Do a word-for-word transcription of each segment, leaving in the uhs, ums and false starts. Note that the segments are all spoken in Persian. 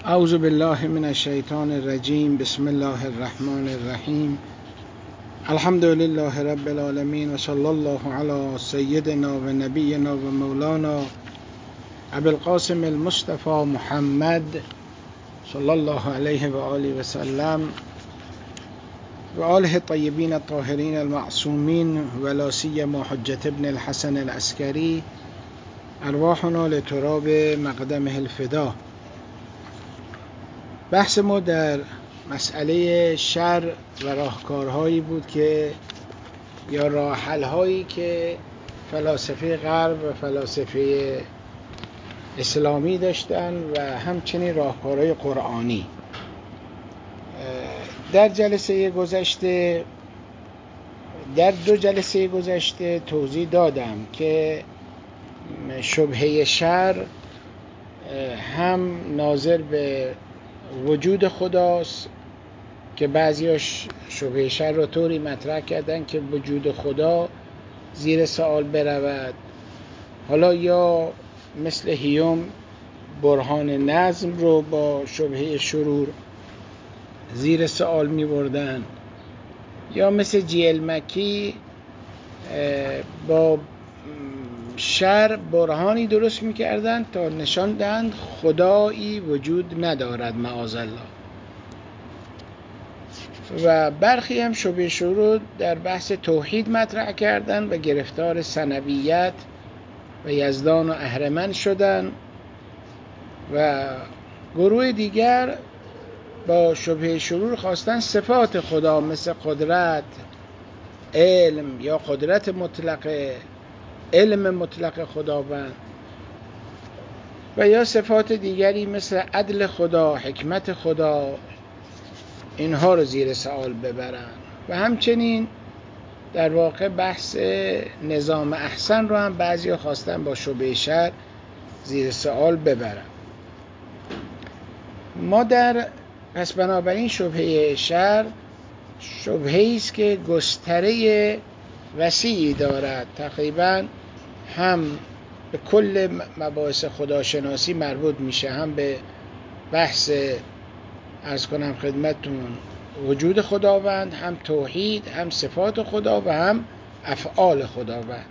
اعوذ بالله من الشیطان الرجیم. بسم الله الرحمن الرحیم. الحمد لله رب العالمین و صلی الله علی سیدنا و نبینا و مولانا ابی القاسم المصطفى محمد صلی الله علیه و آله و سلم و آله الطیبین الطاهرین المعصومین و لا سیما حجة ابن الحسن العسکری ارواحنا لتراب مقدمه الفدا. بحث ما در مسئله شر و راهکارهایی بود که یا راه حل‌هایی که فلاسفه غرب و فلاسفه اسلامی داشتن و همچنین راهکارهای قرآنی. در جلسه گذشته در دو جلسه گذشته توضیح دادم که شبهه شر هم ناظر به وجود خداست که بعضیاش شبهه شر رو طوری مطرح کردن که وجود خدا زیر سوال برود. حالا یا مثل هیوم برهان نظم رو با شبهه شرور زیر سوال می بردن، یا مثل جیل مکی با شر برهانی درست میکردن تا نشان دهند خدایی وجود ندارد معاذالله. و برخی هم شبهه شرور در بحث توحید مطرح کردن و گرفتار ثنویت و یزدان و اهرمن شدن، و گروه دیگر با شبهه شرور خواستن صفات خدا مثل قدرت، علم یا قدرت مطلقه، علم مطلق خداوند، و یا صفات دیگری مثل عدل خدا، حکمت خدا، اینها رو زیر سوال ببرن. و همچنین در واقع بحث نظام احسن رو هم بعضی خواستن با شبهه شر زیر سوال ببرن. ما در پس بنابراین شبهه شر شبهه‌ای است که گستره وسیعی دارد، تقریبا هم به کل مباحث خداشناسی مربوط میشه، هم به بحث عرض کنم خدمتتون وجود خداوند، هم توحید، هم صفات خدا و هم افعال خداوند.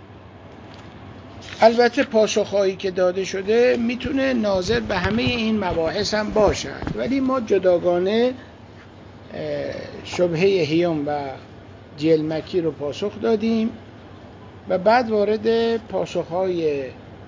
البته پاسخهایی که داده شده میتونه ناظر به همه این مباحث هم باشد، ولی ما جداگانه شبهه هیوم و جیل مکی رو پاسخ دادیم و بعد وارد پاسخهای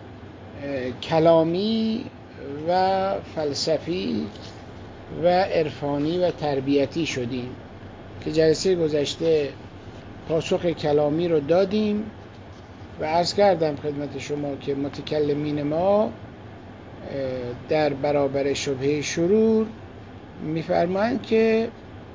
کلامی و فلسفی و عرفانی و تربیتی شدیم که جلسه گذشته پاسخ کلامی رو دادیم و عرض کردم خدمت شما که متکلمین ما در برابر شبهه شرور میفرمایند که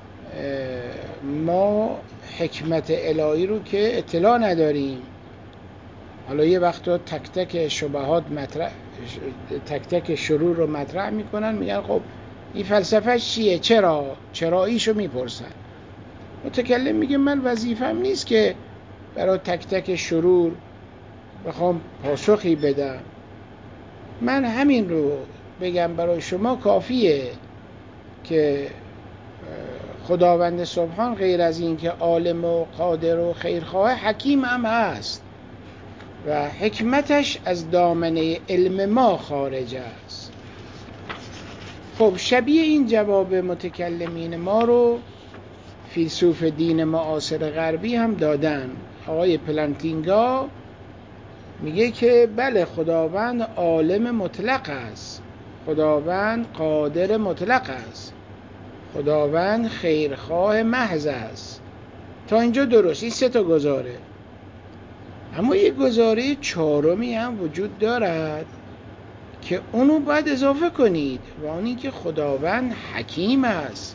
ما حکمت الهی رو که اطلاع نداریم. حالا یه وقتا تک تک شبهات مطرح تک تک شرور رو مطرح میکنن، میگن خب این فلسفه چیه، چرا چراییشو میپرسن. متکلم میگه من وظیفم نیست که برای تک تک شرور بخوام پاسخی بدم، من همین رو بگم برای شما کافیه که خداوند سبحان غیر از این که عالم و قادر و خیرخواه، حکیم هم هست و حکمتش از دامنه علم ما خارج است. خب شبیه این جواب متکلمین ما رو فیلسوف دین معاصر غربی هم دادن. آقای پلانتینگا میگه که بله، خداوند عالم مطلق است، خداوند قادر مطلق است، خداوند خیرخواه محض است. تا اینجا درست، این سه تا گزاره. اما یک گزاره چهارمی هم وجود دارد که اونو باید اضافه کنید، و اون این که خداوند حکیم است.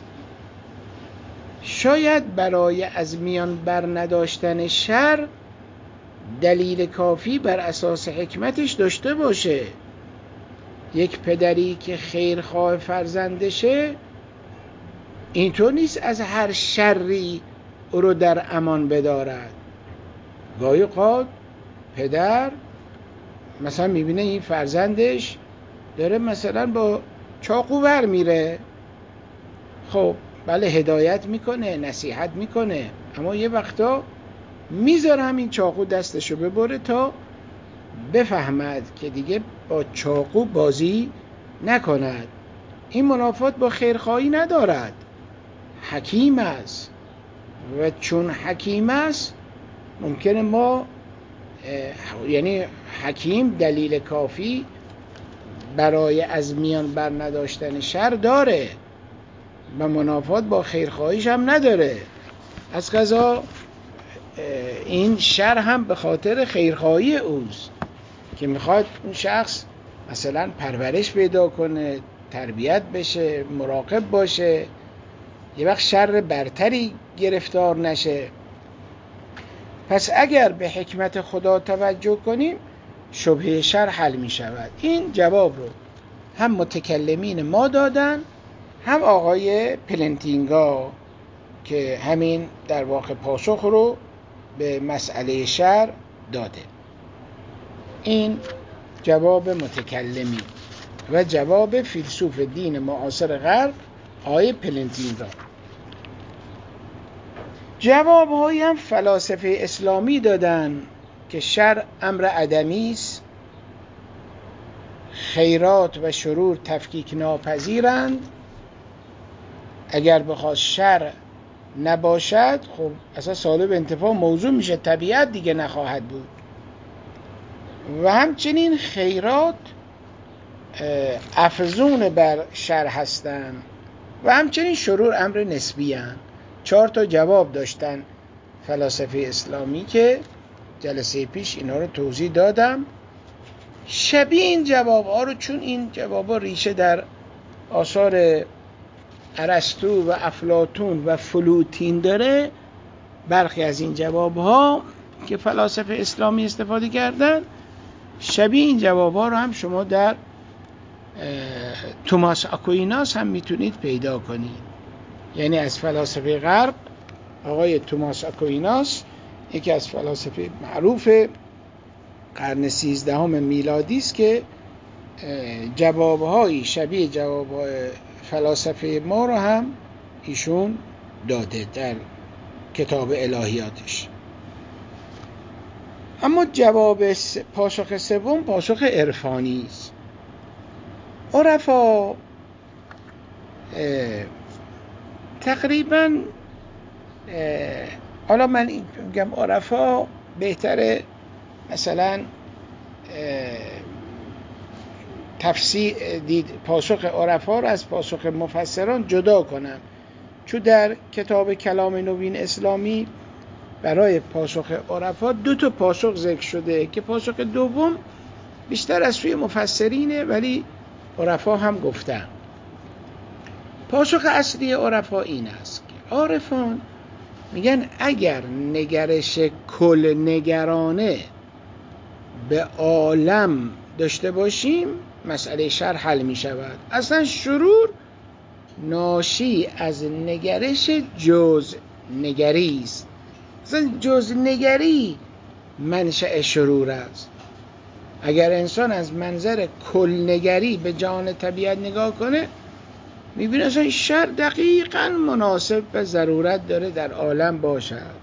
شاید برای از میان بر نداشتن شر دلیل کافی بر اساس حکمتش داشته باشه. یک پدری که خیرخواه فرزندشه اینطور نیست از هر شری او رو در امان بدارد. گاهی اوقات پدر مثلا میبینه این فرزندش داره مثلا با چاقو ور میره. خب بله هدایت میکنه، نصیحت میکنه، اما یه وقتا میذاره همین چاقو دستشو ببره تا بفهمد که دیگه با چاقو بازی نکند. این منافات با خیرخواهی ندارد، حکیم است و چون حکیم است ممکنه ما یعنی حکیم دلیل کافی برای از میان بر نداشتن شر داره و منافات با خیرخواهیش هم نداره. از قضا این شر هم به خاطر خیرخواهی اوست که میخواد اون شخص مثلا پرورش پیدا کنه، تربیت بشه، مراقب باشه، یه وقت شر برتری گرفتار نشه. پس اگر به حکمت خدا توجه کنیم شبهه شر حل می شود. این جواب رو هم متکلمین ما دادن، هم آقای پلنتینگا که همین در واقع پاسخ رو به مسئله شر داده. این جواب متکلمین و جواب فیلسوف دین معاصر غرب آقای پلنتینگا. جواب هایی هم فلاسفه اسلامی دادن که شر امر عدمی است، خیرات و شرور تفکیک ناپذیرند. اگر بخواد شر نباشد خب اصلا سالب انتفاع موضوع میشه، طبیعت دیگه نخواهد بود. و همچنین خیرات افزون بر شر هستند و همچنین شرور امر نسبی هستند. چهار تا جواب داشتن فلاسفه اسلامی که جلسه پیش اینا رو توضیح دادم. شبیه این جواب ها رو، چون این جواب ها ریشه در آثار ارسطو و افلاطون و فلوتین داره، برخی از این جواب ها که فلاسفه اسلامی استفاده کردن شبیه این جواب ها رو هم شما در توماس آکویناس هم میتونید پیدا کنید. یعنی از فلاسفه غرب آقای توماس آکویناس، یکی از فلاسفه معروف قرن سیزدهم میلادی است که جوابهایی شبیه جوابهای فلاسفه ما رو هم ایشون داده در کتاب الهیاتش. اما جواب پاسخ سوم پاسخ عرفانی است. عرفا تقریبا، حالا من میگم عرفا بهتره مثلا تفسیر دید پاسخ عرفا رو از پاسخ مفسران جدا کنم، چون در کتاب کلام نوین اسلامی برای پاسخ عرفا دو تا پاسخ ذکر شده که پاسخ دوم بیشتر از سوی مفسرینه، ولی عرفا هم گفتن. پاسخ اصلی عرفا این است که عارفان میگن اگر نگرش کل نگرانه به عالم داشته باشیم مسئله شر حل می شود. اصلا شرور ناشی از نگرش جز نگری است. اصلا جز نگری منشأ شرور است. اگر انسان از منظر کل نگری به جهان طبیعت نگاه کنه میبینه اصلا شر دقیقاً مناسب به ضرورت داره در عالم باشد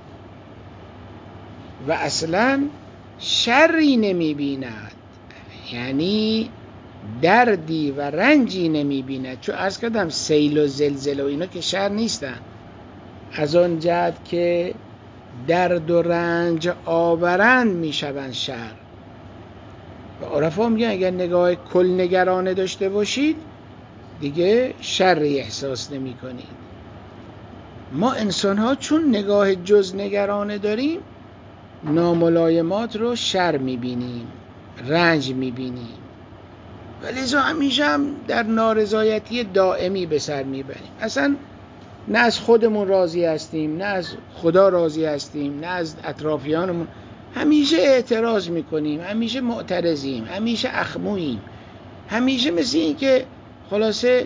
و اصلاً شری نمیبیند، یعنی دردی و رنجی نمیبیند. چون عرض کردم سیل و زلزله و اینا که شر نیستن، از آن جهت که درد و رنج آورند میشوند شر. و عرفا میگن اگر نگاه کل نگرانه داشته باشید دیگه شری احساس نمی کنید. ما انسان ها چون نگاه جز نگرانه داریم ناملایمات رو شر میبینیم، رنج میبینیم و لذا همیشه هم در نارضایتی دائمی به سر میبریم. اصلا نه از خودمون راضی هستیم، نه از خدا راضی هستیم، نه از اطرافیانمون. همیشه اعتراض میکنیم، همیشه معترضیم، همیشه اخموییم، همیشه مثل این که خلاصه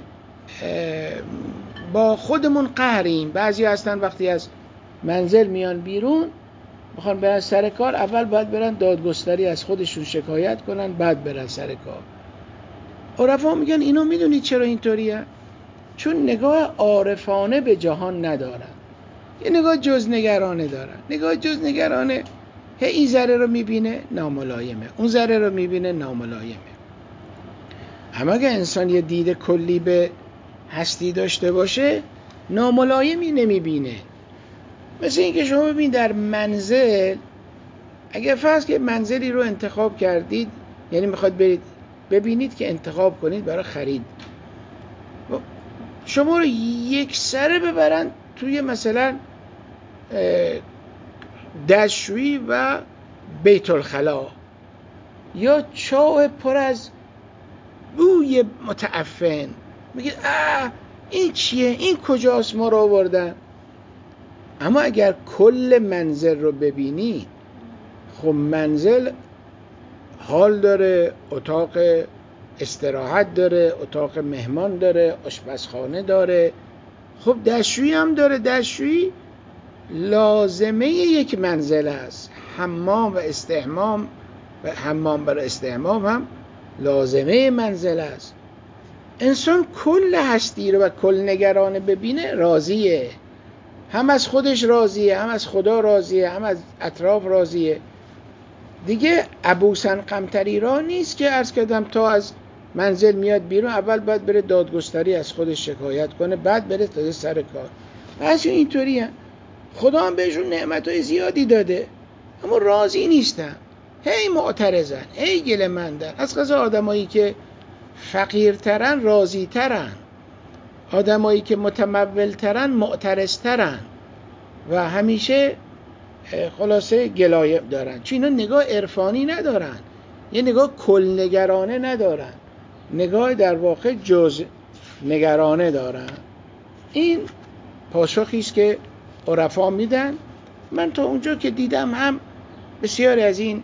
با خودمون قهریم. بعضی هستن وقتی از منزل میان بیرون میخوان برن سر کار، اول باید برن دادگستری از خودشون شکایت کنن بعد برن سر کار. عرفا میگن اینو میدونید چرا اینطوریه؟ چون نگاه عارفانه به جهان ندارن، یه نگاه جزنگرانه دارن. نگاه جزنگرانه هی این ذره رو میبینه ناملایمه، اون ذره رو میبینه ناملایمه. اما اگه انسان یه دید کلی به هستی داشته باشه ناملایمی نمیبینه. مثل این که شما ببین در منزل، اگه فرض که منزلی رو انتخاب کردید، یعنی میخواد برید ببینید که انتخاب کنید برای خرید، شما رو یک سره ببرن توی مثلا دستشویی و بیت الخلا یا چاه پر از بوی متعفن، میگید آه این چیه، این کجاست ما رو آوردن. اما اگر کل منزل رو ببینید، خب منزل حال داره، اتاق استراحت داره، اتاق مهمان داره، آشپزخانه داره، خب دستشویی هم داره. دستشویی لازمه یک منزل است. حمام و استحمام و حمام برای استحمام هم لازمه منزل است. انسان کل هستی رو و کل نگرانه ببینه راضیه، هم از خودش راضیه، هم از خدا راضیه، هم از اطراف راضیه. دیگه ابوسن قمطری را نیست که عرض کردم تا از منزل میاد بیرون اول باید بره دادگستری از خودش شکایت کنه، بعد بره تا سر کار. اصلا اینطوری هم خدا هم بهشون نعمتهای زیادی داده اما راضی نیستن، هی معترضن، هی گله مندن. از قضا آدمایی که فقیرترن راضیترن، آدمایی که متمولترن معترضترن و همیشه خلاصه گلایه دارن، چون اینا نگاه عرفانی ندارن، یه نگاه کل نگرانه ندارن، نگاه در واقع جز نگرانه دارن. این پاسخی است که عرفا میدن. من تا اونجا که دیدم هم بسیاری از این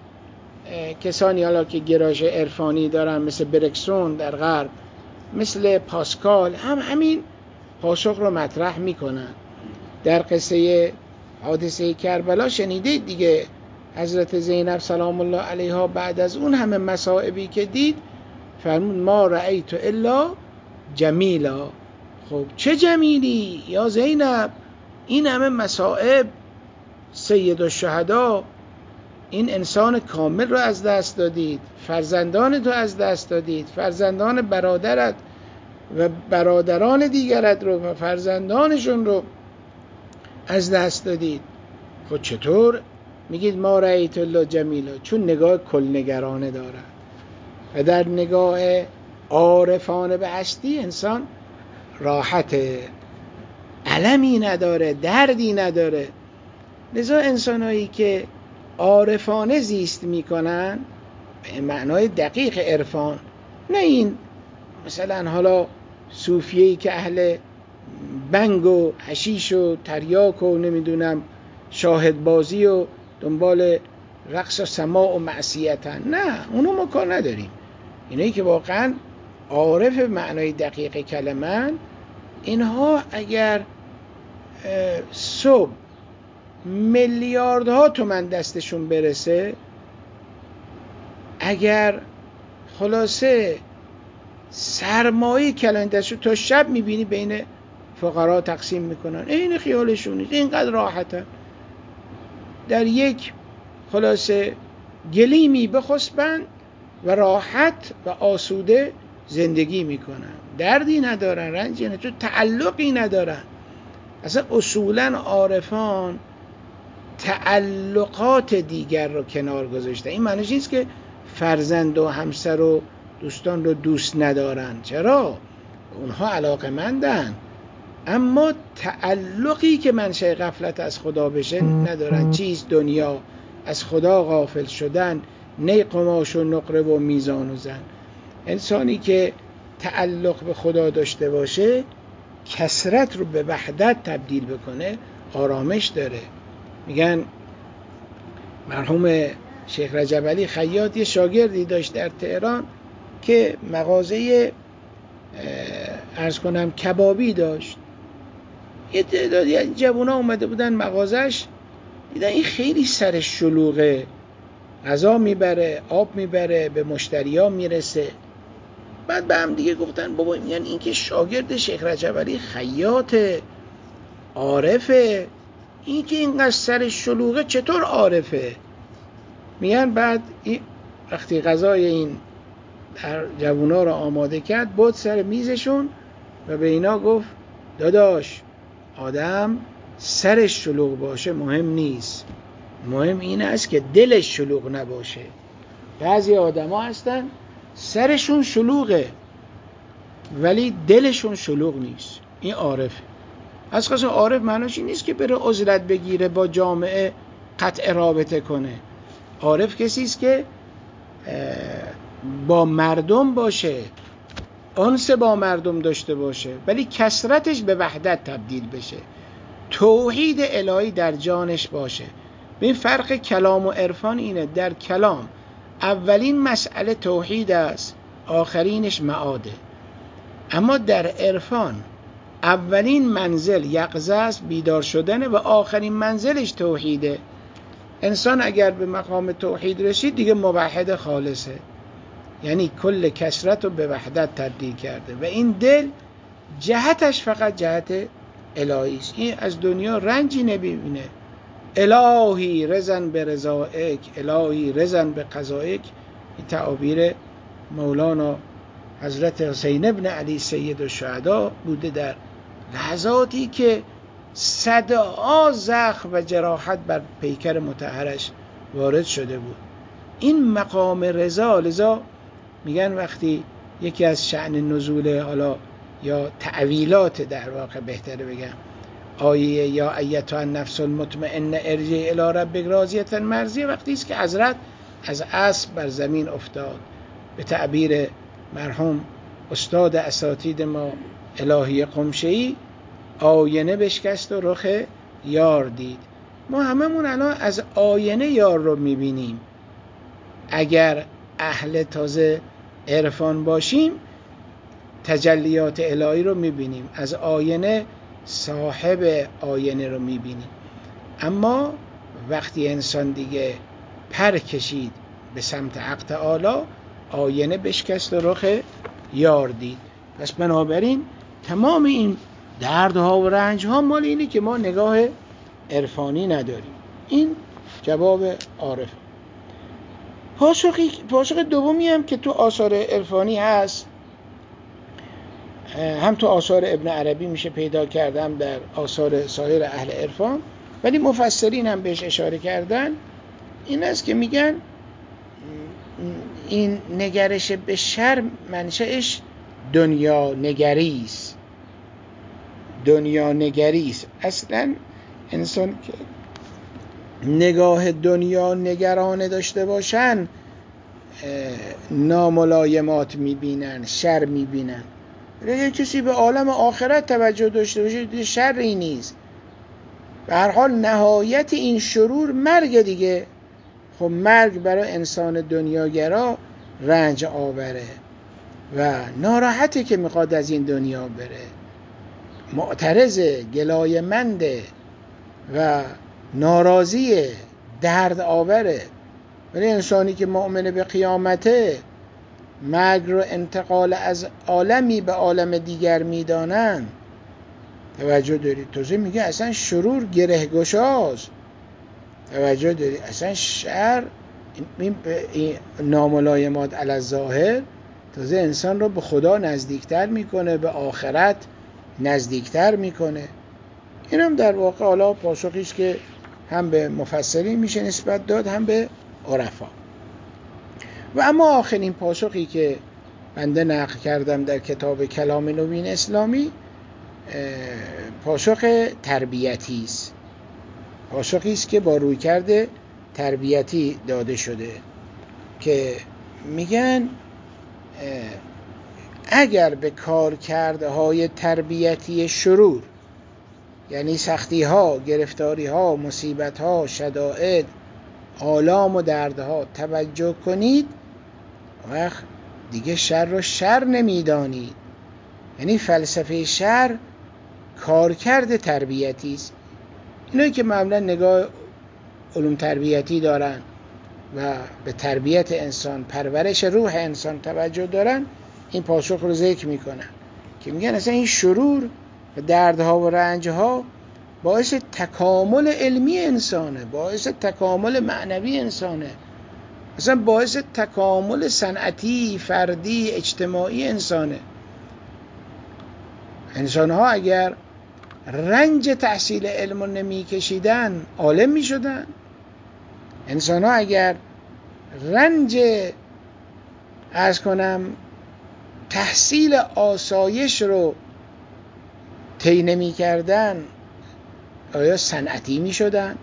کسانی حالا که گرایش عرفانی دارن مثل برکسون در غرب، مثل پاسکال، هم همین پاسخ رو مطرح میکنن. در قصه حادثه کربلا شنیدید دیگه، حضرت زینب سلام الله علیها بعد از اون همه مصائبی که دید فرمود ما رأیت الا جمیلا. خب چه جمیلی یا زینب، این همه مصائب، سید الشهدا، این انسان کامل رو از دست دادید، فرزندان تو از دست دادید، فرزندان برادرت و برادران دیگرت رو و فرزندانشون رو از دست دادید. خب چطور میگید ما رأیت الله جمیلا؟ چون نگاه کل نگرانه داره و در نگاه عارفانه به هستی انسان راحته، المی نداره، دردی نداره. لذا انسانایی که عارفانه زیست میکنن به معنای دقیق عرفان، نه این مثلا حالا صوفیه‌ای که اهل بنگ و حشیش و تریاک و نمیدونم شاهدبازی و دنبال رقص و سماع و معصیتن، نه اونو ما کار نداریم. اینایی که واقعا عارف معنای دقیق کلمه، اینها اگر صبح میلیاردها تومن دستشون برسه، اگر خلاصه سرمایه کلان دستشون تا شب میبینی بین فقرا تقسیم میکنن، این خیالشون نیست، اینقدر راحتن در یک خلاصه گلیمی بخسبن و راحت و آسوده زندگی میکنن، دردی ندارن، رنجی ندارن، چون تعلقی ندارن. اصلا اصولا عارفان تعلقات دیگر رو کنار گذاشتن. این معنیش نیست که فرزند و همسر و دوستان رو دوست ندارن، چرا؟ اونها علاقمندن، اما تعلقی که منشأ غفلت از خدا بشه ندارن. چیست دنیا؟ از خدا غافل شدن، نی قماش و نقره و میزان و زن. انسانی که تعلق به خدا داشته باشه، کثرت رو به وحدت تبدیل بکنه، آرامش داره. میگن مرحوم شیخ رجب علی خیاط یه شاگردی داشت در تهران که مغازه عرض کنم کبابی داشت. یه تعدادی جوونا اومده بودن مغازش، دیدن این خیلی سرش شلوغه، غذا میبره، آب میبره، به مشتریا میرسه. بعد به هم دیگه گفتن بابا میگن این که شاگرد شیخ رجب علی خیاطه، عارفه، این که اینقدر سر شلوغه چطور عارفه؟ میگن بعد این وقتی غذای این جوونا رو آماده کرد بود سر میزشون و به اینا گفت داداش آدم سرش شلوغ باشه مهم نیست، مهم این است که دلش شلوغ نباشه. بعضی آدم ها هستن سرشون شلوغه ولی دلشون شلوغ نیست، این عارفه. از خاص عارف معناش این نیست که بره عزلت بگیره با جامعه قطع رابطه کنه. عارف کسی است که با مردم باشه، انس با مردم داشته باشه ولی کثرتش به وحدت تبدیل بشه، توحید الهی در جانش باشه. این فرق کلام و عرفان اینه، در کلام اولین مسئله توحید است، آخرینش معاده. اما در عرفان اولین منزل یقظه است، بیدار شدنه، و آخرین منزلش توحیده. انسان اگر به مقام توحید رسید دیگه موحد خالصه، یعنی کل کثرت رو به وحدت تبدیل کرده و این دل جهتش فقط جهت الهی است. این از دنیا رنجی نمیبینه. الهی رزن به رضایک، الهی رزن به قضایک. این تعابیر مولانا حضرت حسین ابن علی سید الشهدا بوده در لحظاتی که صدها زخم و جراحت بر پیکر مطهرش وارد شده بود. این مقام رضا، لذا میگن وقتی یکی از شأن نزول حالا یا تعویلات در واقع بهتره بگم آیه یا ایتها النفس المطمئنه ارجعی الی ربک راضیة مرضیه، وقتی است که حضرت از اسب بر زمین افتاد، به تعبیر مرحوم استاد اساتید ما الهی قمشه‌ای، آینه بشکست و رخ یار دید. ما هممون الان از آینه یار رو میبینیم. اگر اهل تازه عرفان باشیم تجلیات الهی رو میبینیم، از آینه صاحب آینه رو میبینیم. اما وقتی انسان دیگه پر کشید به سمت حق تعالی، آینه بشکست و رخ یار دید. پس بنابراین تمام این دردها و رنجها مال اینه که ما نگاه عرفانی نداریم. این جواب عارف. پاسخی پاسخ دومی هم که تو آثار عرفانی هست، هم تو آثار ابن عربی میشه پیدا کردم، در آثار سایر اهل عرفان، ولی مفسرین هم بهش اشاره کردن، این است که میگن این نگرش به شر منشأش دنیا نگری است. دنیا نگری است. اصلا انسان که نگاه دنیا نگرانه داشته باشن ناملایمات میبینن، شر میبینن. اگه کسی به عالم آخرت توجه داشته باشه شری نیست. به هر حال نهایت این شرور مرگ دیگه. خب مرگ برای انسان دنیاگرا رنج آوره و ناراحته که میخواد از این دنیا بره، معترضه، گلایه‌منده و ناراضیه، درد آوره. ولی انسانی که مؤمن به قیامته، مرگ رو انتقال از عالمی به عالم دیگر میدانن. توجه دارید؟ توضیح میگه اصلا شرور گره گشاست. توجه دارید؟ اصلا شر این ناملایمات علی الظاهر تازه انسان رو به خدا نزدیکتر میکنه، به آخرت نزدیکتر میکنه. این هم در واقع حالا پاسخیست که هم به مفسرین میشه نسبت داد هم به عرفا. و اما آخرین پاسخی که بنده نقل کردم در کتاب کلام نوین اسلامی پاسخ تربیتی است. پاسخی است که با رویکرد تربیتی داده شده که میگن اگر به کارکردهای تربیتی شرور، یعنی سختی ها، گرفتاری ها، مصیبت ها، شدائد، آلام و دردها توجه کنید، وقت دیگه شر رو شر نمیدانید. یعنی فلسفه شر کارکرد تربیتی است. اینایی که معمولا نگاه علوم تربیتی دارن و به تربیت انسان، پرورش روح انسان توجه دارن، این پاسخ رو ذکر میکنن که میگن اصلا این شرور و دردها و رنجها باعث تکامل علمی انسانه، باعث تکامل معنوی انسانه، اصلا باعث تکامل صنعتی، فردی، اجتماعی انسانه. انسانها اگر رنج تحصیل علم رو نمی کشیدن عالم می شدن. انسانها اگر رنج عرض کنم تحصیل آسایش رو طی نمی کردن آیا صنعتی می شدن؟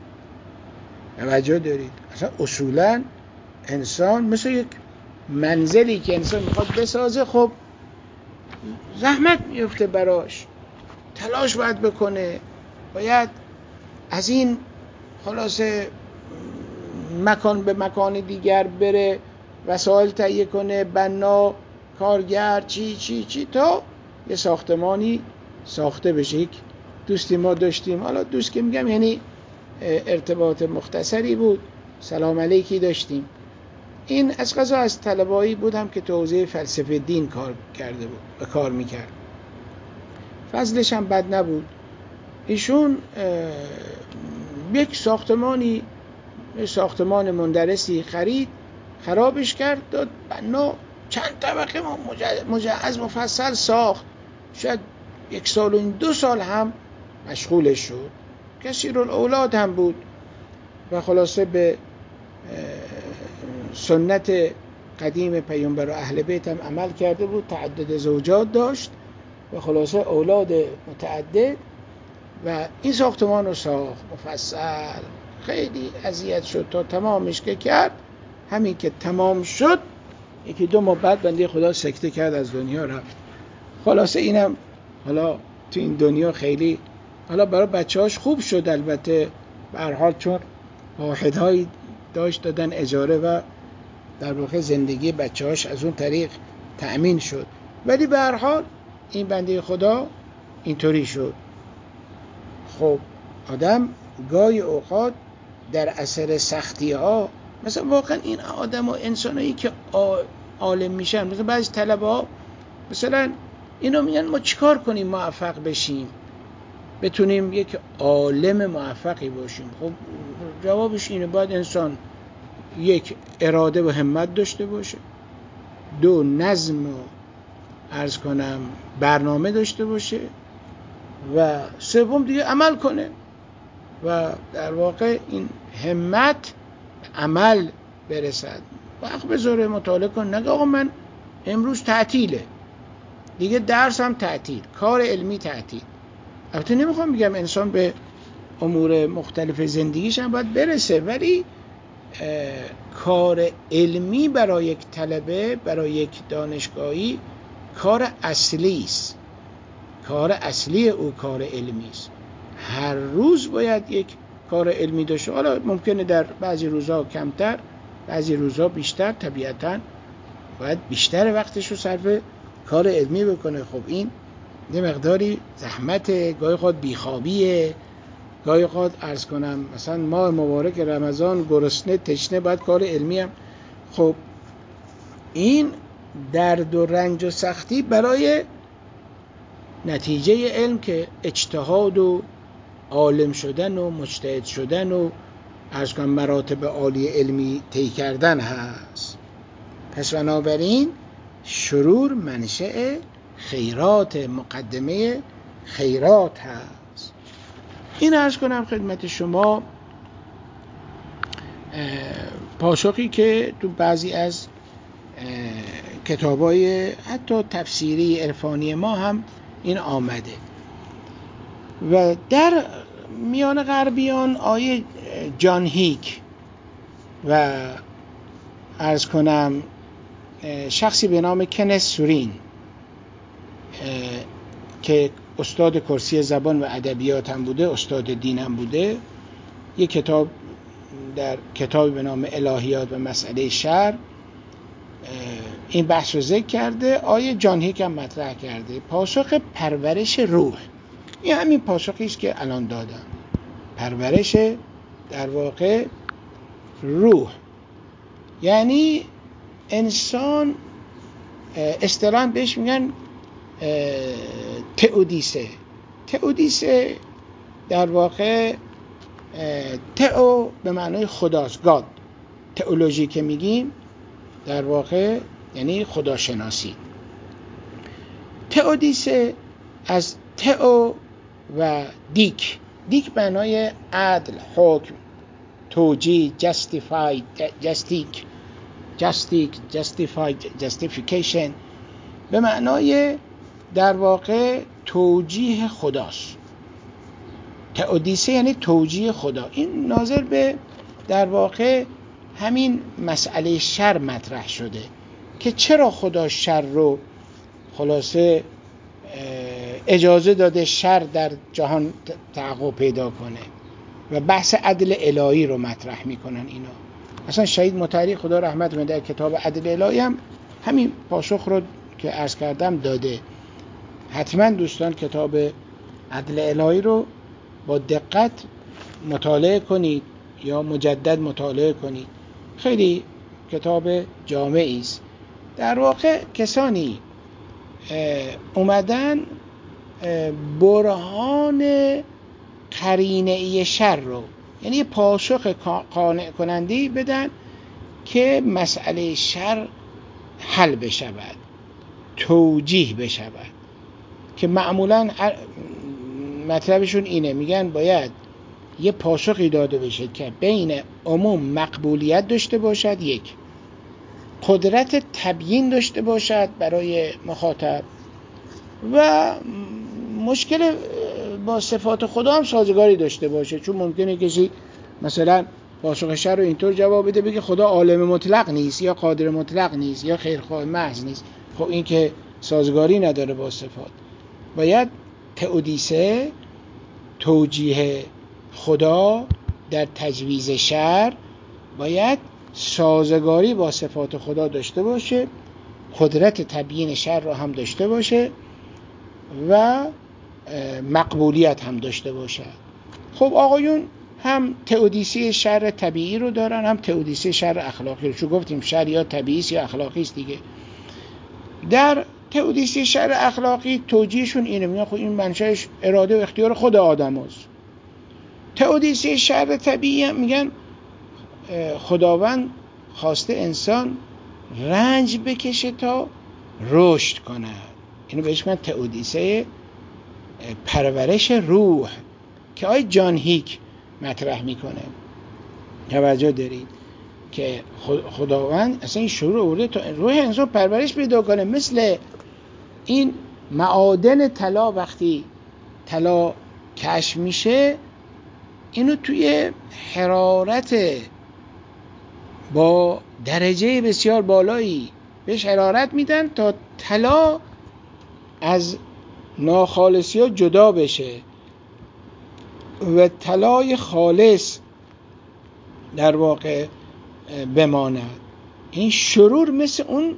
توجه دارید؟ اصلا اصولا انسان مثل یک منزلی که انسان میخواد بسازه، خب زحمت میفته براش، تلاش باید بکنه، باید از این خلاصه مکان به مکان دیگر بره، وسایل تهیه کنه، بنا، کارگر، چی چی چی تا یه ساختمانی ساخته بشه. یک دوستی ما داشتیم، حالا دوست که میگم یعنی ارتباط مختصری بود، سلام علیکی داشتیم. این از قضا از طلبایی بودم که تو حوزه فلسفه دین کار کرده بود و کار میکرد، فضلش هم بد نبود. ایشون یک ساختمانی، ساختمان مندرسی خرید، خرابش کرد، داد بنا، چند طبقه مجهز مفصل ساخت. شاید یک سال و دو سال هم مشغولش شد، کثیر الاولاد هم بود و خلاصه به سنت قدیم پیامبر و اهل بیت هم عمل کرده بود، تعدد زوجات داشت و خلاصه اولاد متعدد و این ساختمان رو ساخت مفصل. خیلی اذیت شد تا تمامش که کرد. همین که تمام شد یکی دو ماه بعد بنده خدا سکته کرد، از دنیا رفت. خلاصه اینم حالا تو این دنیا خیلی حالا برای بچه‌هاش خوب شد، البته به هر حال چون واحدهایی داشت دادن اجاره و در واقع زندگی بچه‌هاش از اون طریق تأمین شد، ولی به هر حال این بنده خدا اینطوری شد. خب آدم گاهی اوقات در اثر سختی ها، مثلا واقعا این آدم و انسانایی که عالم میشن، مثلا بعضی طلبه ها مثلا اینو میگن ما چیکار کنیم موفق بشیم، بتونیم یک عالم موفقی باشیم. خب جوابش اینه، باید انسان یک اراده و همت داشته باشه، دو نظم و عرض کنم برنامه داشته باشه و سوم دیگه عمل کنه و در واقع این همت عمل برسد. وقت بذاره مطالعه کن، نگه آقا من امروز تعطیله دیگه، درس هم تعطیل، کار علمی تعطیل. البته نمیخوام بگم انسان به امور مختلف زندگیش هم باید برسه، ولی کار علمی برای یک طلبه، برای یک دانشگاهی کار اصلی است، کار اصلی او کار علمی است. هر روز باید یک کار علمی داشته. حالا ممکنه در بعضی روزها کمتر، بعضی روزها بیشتر، طبیعتاً باید بیشتر وقتش رو صرف کار علمی بکنه. خب این یه مقداری زحمته، گاهی خود بیخوابیه، گاهی خود عرض کنم مثلا ماه مبارک رمضان گرسنه تشنه باید کار علمی هم. خب این درد و رنج و سختی برای نتیجه علم که اجتهاد و عالم شدن و مجتهد شدن و عرض کنم مراتب عالی علمی طی کردن هست. پس بنابراین شرور منشأ خیرات، مقدمه خیرات هست. این عرض کنم خدمت شما پاسخی که تو بعضی از کتابای حتی تفسیری عرفانی ما هم این آمده. و در میان غربیان آیه جان هیک و عرض کنم شخصی به نام کنس سورین که استاد کرسی زبان و ادبیات هم بوده، استاد دین هم بوده، یک کتاب در کتابی به نام الهیات و مسئله شرع این بحث رو ذکر کرده. آیه جان هیک هم مطرح کرده، پاسخ پرورش روح. این همین پاسخی است که الان دادم، پرورش در واقع روح. یعنی انسان اصطلاحاً بهش میگن تئودیسه. تئودیسه در واقع تئو به معنای خداست، گاد. تئولوژی که میگیم در واقع یعنی خداشناسی. تئودیسه از تئو و دیک، دیک معنای عدل، حکم، توجیه، جستیفاید، جستیک، جستیک، جستیفاید، جستیفیکیشن، به معنای در واقع توجیه خداست. تئودیسه یعنی توجیه خدا. این ناظر به در واقع همین مسئله شر مطرح شده که چرا خدا شر رو خلاصه اجازه داده شر در جهان تحقق پیدا کنه و بحث عدل الهی رو مطرح میکنن اینا. اصلا شهید مطهری خدا رحمت کنه در کتاب عدل الهی هم همین پاسخ رو که عرض کردم داده. حتما دوستان کتاب عدل الهی رو با دقت مطالعه کنید یا مجدد مطالعه کنید. خیلی کتاب جامعی است. در واقع کسانی اومدن برهان قرینه‌ای شر رو، یعنی یه پاسخ قانع کننده‌ای بدن که مسئله شر حل بشود، توجیه بشود، که معمولاً مطلبشون اینه، میگن باید یه پاسخی داده بشه که بین عموم مقبولیت داشته باشد، یک قدرت تبیین داشته باشد برای مخاطب و مشکل با صفات خدا هم سازگاری داشته باشه. چون ممکنه کسی مثلا پاسخ شر رو اینطور جواب بده بگه خدا عالم مطلق نیست یا قادر مطلق نیست یا خیرخواه محض نیست. خب این که سازگاری نداره با صفات. باید تئودیسه، توجیه خدا در تجویز شر، باید سازگاری با صفات خدا داشته باشه، قدرت تبیین شر رو هم داشته باشه و مقبولیت هم داشته باشه. خب آقایون هم تئودیسه شر طبیعی رو دارن، هم تئودیسه شر اخلاقی رو. چون گفتیم شر یا طبیعی است یا اخلاقی است دیگه. در تئودیسه شر اخلاقی توجیهشون اینه، میگن خب این منشأش اراده و اختیار خود آدم است. تئودیسه شر طبیعی هم میگن خداوند خواسته انسان رنج بکشه تا رشد کنه. اینو بهش میگن تئودیسه پرورش روح که آقای جان هیک مطرح میکنه. توجه دارید که خداوند اصلا این شروع آورده تا روح انسان پرورش پیدا کنه. مثل این معادن طلا، وقتی طلا کشف میشه اینو توی حرارت با درجه بسیار بالایی بهش حرارت میدن تا طلا از ناخالصی ها جدا بشه و طلای خالص در واقع بماند. این شرور مثل اون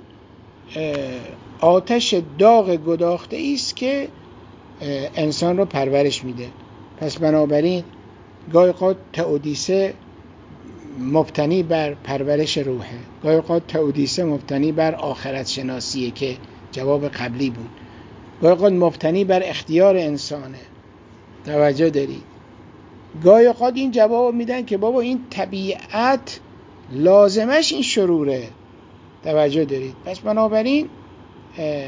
آتش داغ گداخته است که انسان رو پرورش میده. پس بنابراین گاهی اوقات تئودیسه مبتنی بر پرورش روحه، گاهی اوقات تئودیسه مبتنی بر آخرت شناسیه که جواب قبلی بود، گاهی اوقات مبتنی بر اختیار انسانه. توجه دارید؟ گاهی اوقات این جواب میدن که بابا این طبیعت لازمش این شروره. توجه دارید؟ پس بنابراین اه اه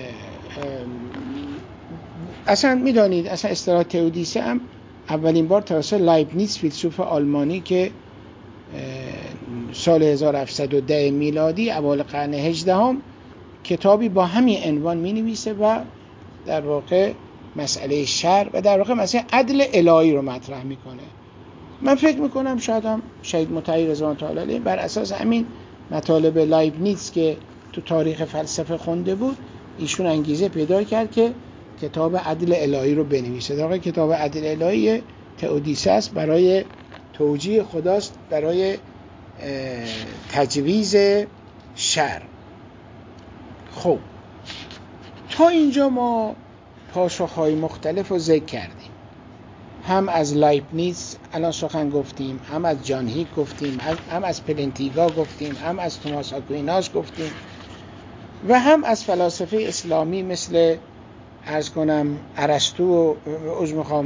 اصلا میدانید اصلا اصطلاح تئودیسه هم اولین بار توسط لایبنیتس فیلسوف آلمانی که سال هزار و هفتصد و ده میلادی اوایل قرن هجدهم کتابی با همین عنوان می نویسه و در واقع مسئله شر و در واقع مسئله عدل الهی رو مطرح میکنه. من فکر میکنم شاید هم شهید مطهری رضوان الله علیه بر اساس همین مطالب لایبنیتس که تو تاریخ فلسفه خونده بود ایشون انگیزه پیدا کرد که کتاب عدل الهی رو بنویسه. در واقع کتاب عدل الهی تئودیسه است، برای توجیه خداست، برای تجویز شر. خب تا اینجا ما پاسخهای مختلف رو ذکر کردیم، هم از لایبنیتس الان سخن گفتیم، هم از جان هیک گفتیم، هم از پلنتیگا گفتیم، هم از توماس آکویناس گفتیم. و هم از فلاسفه اسلامی مثل عرض کنم ارسطو و عذر میخوام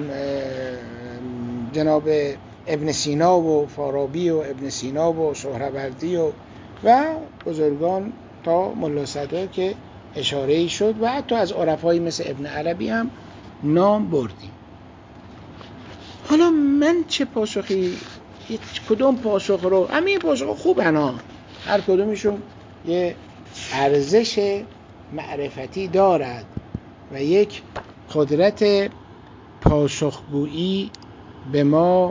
جناب ابن سینا و فارابی و ابن سینا و سهروردی و و بزرگان تا ملا صدرا که اشاره‌ای شد و حتی از عرفایی مثل ابن عربی هم نام بردیم. حالا من چه پاسخی، کدوم پاسخ رو، همین پاسخ خوبن ها، هر کدومشون یه ارزش معرفتی دارد و یک قدرت پاسخگویی به ما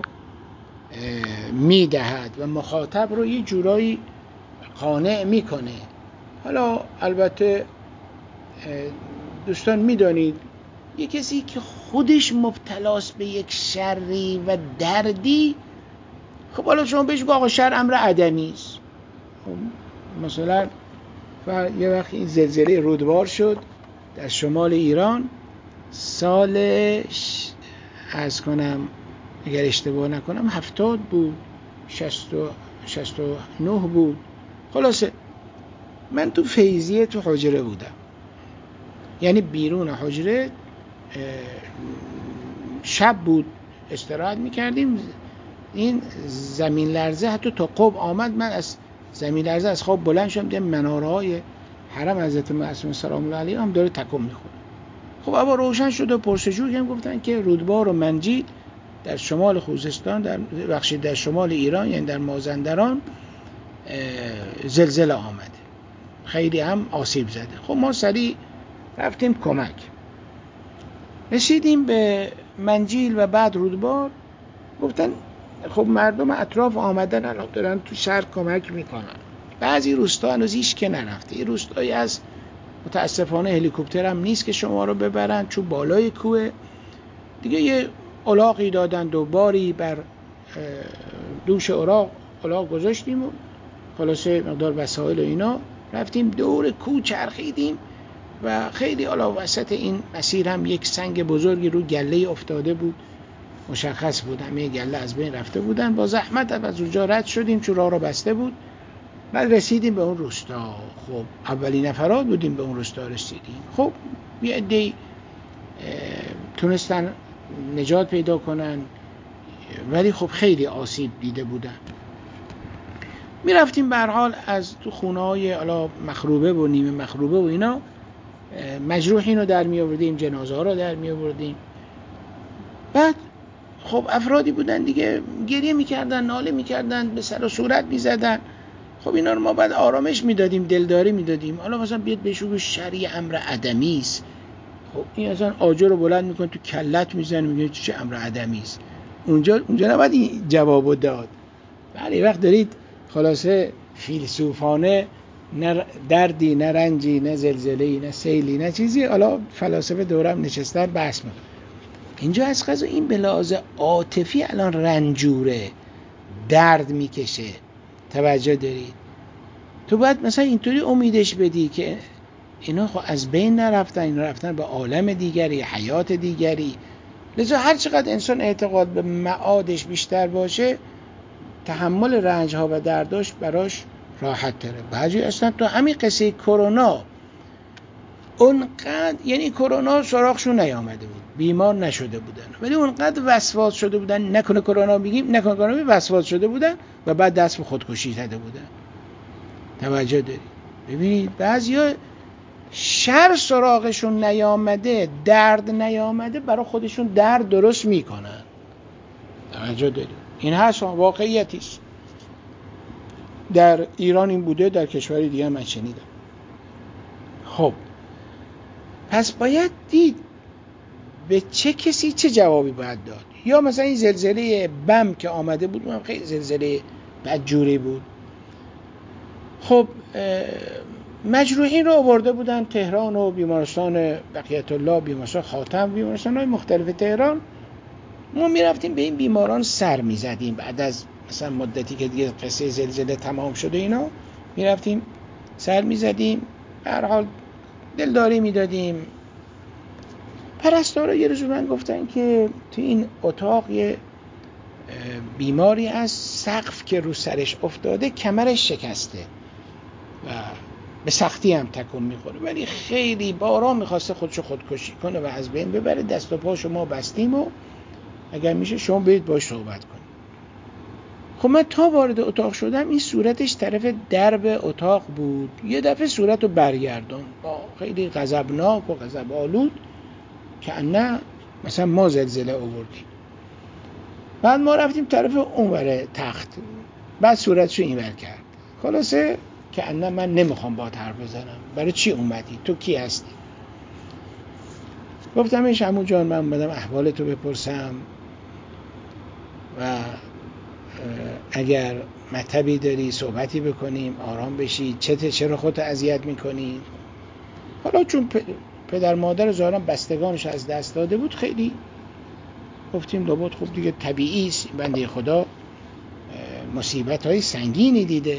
میدهد و مخاطب رو یه جورایی قانع میکنه. حالا البته دوستان میدانید یه کسی که خودش مبتلاست به یک شری و دردی، خب حالا شما بهش بگو آقا شر امر عدمی است. مثلا یه وقت این زلزله رودبار شد در شمال ایران سالش از کنم اگر اشتباه نکنم هفتاد بود، شصت و نه بود. خلاصه من تو فیضیه تو حجره بودم، یعنی بیرون حجره شب بود استراحت میکردیم. این زمین لرزه حتی تا قب آمد، من از زمین لرزه از خواب بلند شدم دیدم مناره های حرم حضرت معصوم سلام الله علیه هم داره تکون میخوره. خب اما روشن شد و پرسجو کردم، گفتن که رودبار و منجیل در شمال خوزستان، در بخشی در شمال ایران یعنی در مازندران زلزله آمده، خیلی هم آسیب زده. خب ما سریع رفتیم کمک، رسیدیم به منجیل و بعد رودبار. گفتن خب مردم اطراف آمدن الان دارن تو شهر کمک میکنن. بعضی روستا هنوز هیچ که نرفته، این روستایی از متاسفانه هلیکوپتر هم نیست که شما رو ببرن، چون بالای کوه دیگه. یه الاغی دادن و باری بر دوش الاغ الاغ گذاشتیم و خلاصه مقدار وسایل و اینا رفتیم دور کوه چرخیدیم و خیلی علا وسط این مسیر هم یک سنگ بزرگی رو گله افتاده بود، مشخص بود همه گله از بین رفته بودن. با زحمت از اونجا رد شدیم چون راه رو بسته بود. بعد رسیدیم به اون روستا. خب اولی نفرات بودیم به اون روستا رسیدیم. خب یه عده‌ای تونستن نجات پیدا کنن ولی خب خیلی آسیب دیده بودن. می رفتیم به هر حال از تو خونه‌های الا مخروبه و نیمه مخروبه و اینا مجروحین رو در می آوردیم، جنازه ها رو در می آوردیم. بعد خب افرادی بودن دیگه گریه میکردن، ناله میکردن، به سر و صورت میزدن. خب اینا رو ما بعد آرامش میدادیم، دلداری میدادیم. حالا مثلا بیاد بهش بگو شرع امر عدمی است، خب این اصلا آجر رو بلند میکنه تو کلت میزنه میگه چه امر عدمی است. اونجا اونجا نباید این جوابو داد. ولی وقت دارید خلاصه فیلسوفانه نه دردی نه رنجی نه زلزله‌ای نه سیلی نه چیزی، حالا فلاسفه دورم نشستن بحث میکنن. اینجا از قضا این به لحاظ عاطفی الان رنجوره، درد میکشه. توجه دارید؟ تو باید مثلا اینطوری امیدش بدی که اینا خب از بین نرفتن، اینا رفتن به عالم دیگری، حیات دیگری. لذا هر چقدر انسان اعتقاد به معادش بیشتر باشه تحمل رنج ها و درداش براش راحت تره. بعضی اصلا تو همین قصه کرونا اونقدر، یعنی کرونا سراغشون نیامده بود، بیمار نشده بودن، ولی اونقدر وسواس شده بودن، نکنه کرونا میگیم نکنه کرونا بگیم، وسواس شده بودن و بعد دست به خودکشی زده بودن. توجه دارید؟ ببینید بعضیا شر سراغشون نیامده، درد نیامده، برای خودشون درد درست میکنن. توجه دارید؟ این هست واقعیتی است. در ایران این بوده، در کشوری دیگه من شنیدم. خب پس باید دید به چه کسی چه جوابی باید داد. یا مثلا این زلزله بم که آمده بود اونم خیلی زلزله بدجوری بود. خب مجروحین رو آورده بودن تهران و بیمارستان بقیت الله، بیمارستان خاتم، بیمارستان های مختلف تهران. ما می رفتیم به این بیماران سر می زدیم بعد از مثلا مدتی که دیگه قصه زلزله تمام شده اینا، می رفتیم سر می زدیم، به هر حال دلداری می دادیم. پرستارا یه روز من گفتن که تو این اتاق یه بیماری از سقف که رو سرش افتاده کمرش شکسته و به سختی هم تکون میخوره، ولی خیلی بارا میخواسته خودشو خودکشی کنه و از بین ببره. دست و پاشو ما بستیم و اگر میشه شما برید باش صحبت کنید. خب من تا وارد اتاق شدم این صورتش طرف درب اتاق بود، یه دفعه صورت رو برگردون با خیلی غضبناک و غضب آلود که نه مثلا ما زلزله آوردیم. بعد ما رفتیم طرف اونور تخت، بعد صورتشو اینور کرد. خلاصه که نه من نمیخوام با حرف بزنم، برای چی اومدی؟ تو کی هستی؟ گفتم ایش عمو جان من اومدم احوالتو بپرسم و اگر مطلبی داری صحبتی بکنیم آرام بشی، چته چرا خودت اذیت میکنی؟ حالا چون پدر مادر ظاهرا بستگانش از دست داده بود خیلی گفتیم لابد خوب دیگه طبیعی است بنده خدا مصیبت های سنگینی دیده.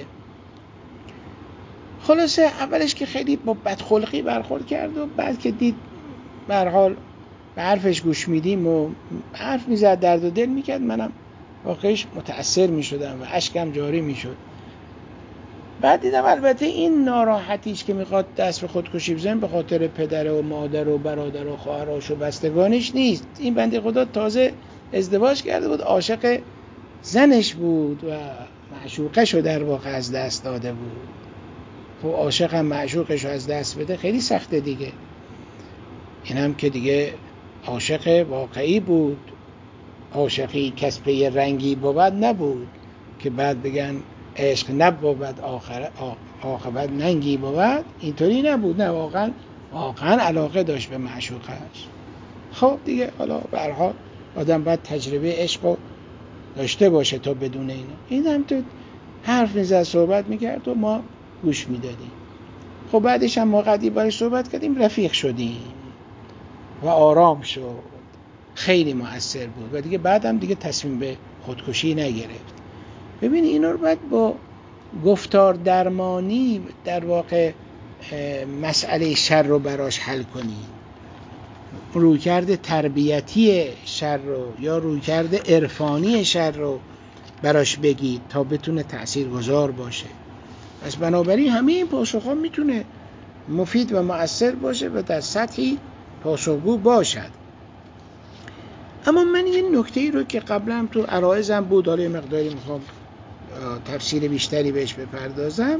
خلاصه اولش که خیلی با بدخلقی برخورد کرد و بعد که دید به هر حال به حرفش گوش میدیم و حرف میزد درد و دل میکرد، منم واقعیش متأثر میشدم و اشکم جاری میشد. بعد دیدم البته این ناراحتیش که میخواد دست به خودکشی بزنه به خاطر پدر و مادر و برادر و خواهرش و بستگانش نیست. این بنده خدا تازه ازدواج کرده بود، عاشق زنش بود و معشوقش رو در واقع از دست داده بود. خب عاشق هم معشوقش رو از دست بده خیلی سخته دیگه. این هم که دیگه عاشق واقعی بود، عاشقی کسبه رنگی بود نبود که بعد بگن عشق نبود آخر عاقبت ننگی بود. اینطوری نبود، نه واقعا واقعا علاقه داشت به معشوقش. خب دیگه حالا به هر حال آدم باید تجربه عشق داشته باشه تا بدون اینو. این هم تو حرف میزد صحبت میکرد و ما گوش میدادیم. خب بعدش هم ما قدی باش صحبت کردیم، رفیق شدیم و آرام شد، خیلی مؤثر بود و دیگه بعدم دیگه تصمیم به خودکشی نگرفت. ببین اینا رو باید با گفتار درمانی در واقع مسئله شر رو براش حل کنی، رویکرد تربیتی شر رو یا رویکرد عرفانی شر رو براش بگی تا بتونه تأثیرگذار باشه. پس بنابراین همه این پاسخ‌ها میتونه مفید و مؤثر باشه و در سطحی پاسخگو باشد. اما من یه نکته‌ای رو که قبلا تو عرایزم بود، حالا یه مقداری میخوام تفسیر بیشتری بهش بپردازم،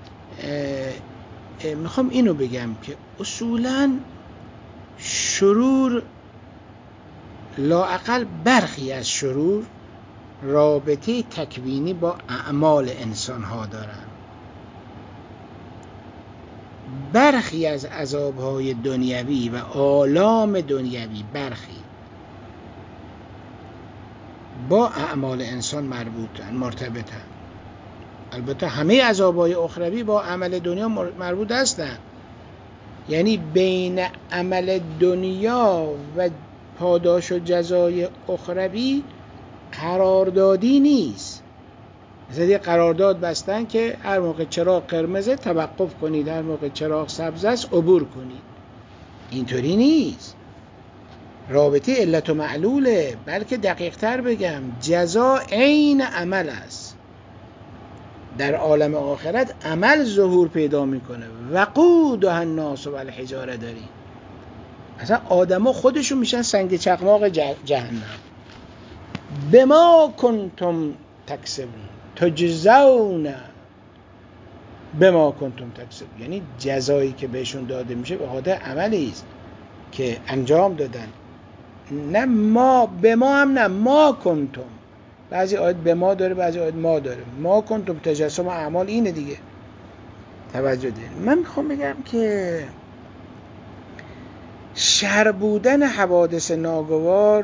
میخوام اینو بگم که اصولاً شرور، لااقل برخی از شرور، رابطه تکوینی با اعمال انسان‌ها دارن. برخی از عذاب‌های دنیوی و آلام دنیوی برخی با اعمال انسان مربوطن، مرتبطن. البته همه عذاب‌های اخروی با عمل دنیا مربوط هستن، یعنی بین عمل دنیا و پاداش و جزای اخروی قراردادی نیست. مثلا یه قرارداد بستن که هر موقع چراغ قرمزه توقف کنید، هر موقع چراغ سبز است عبور کنید. اینطوری نیست. رابطه علت و معلوله، بلکه دقیق تر بگم جزا عین عمل است. در عالم آخرت عمل ظهور پیدا میکنه. وقودها الناس والحجاره داریم. اصلا آدما خودشون میشن سنگ چقماق جهنم. بما کنتم تکسبون تجزون بما کنتم تکسبون، یعنی جزایی که بهشون داده میشه به خاطر عملی است که انجام دادن. نه ما به ما هم نه ما کنتم، بعضی آیت به ما داره بعضی آیت ما داره. ما کنتم تجسم اعمال اینه دیگه. توجه دید. من میخوام بگم که شر بودن حوادث ناگوار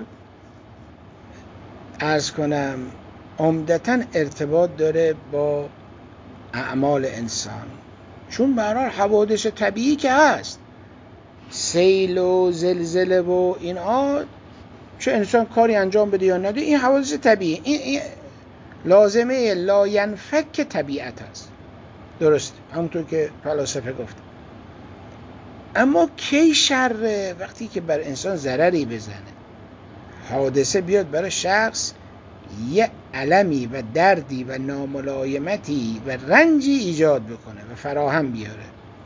عرض کنم عمدتاً ارتباط داره با اعمال انسان، چون به هر حال حوادث طبیعی که هست، سیل و زلزله و اینها، چه انسان کاری انجام بده یا نده این حوادث طبیعی، این, این لازمه لا ینفک طبیعت هست. درست همونطور که فلاسفه گفتن. اما کی شر؟ وقتی که بر انسان ضرری بزنه، حادثه بیاد برای شخص یه المی و دردی و ناملایمتی و رنجی ایجاد بکنه و فراهم بیاره.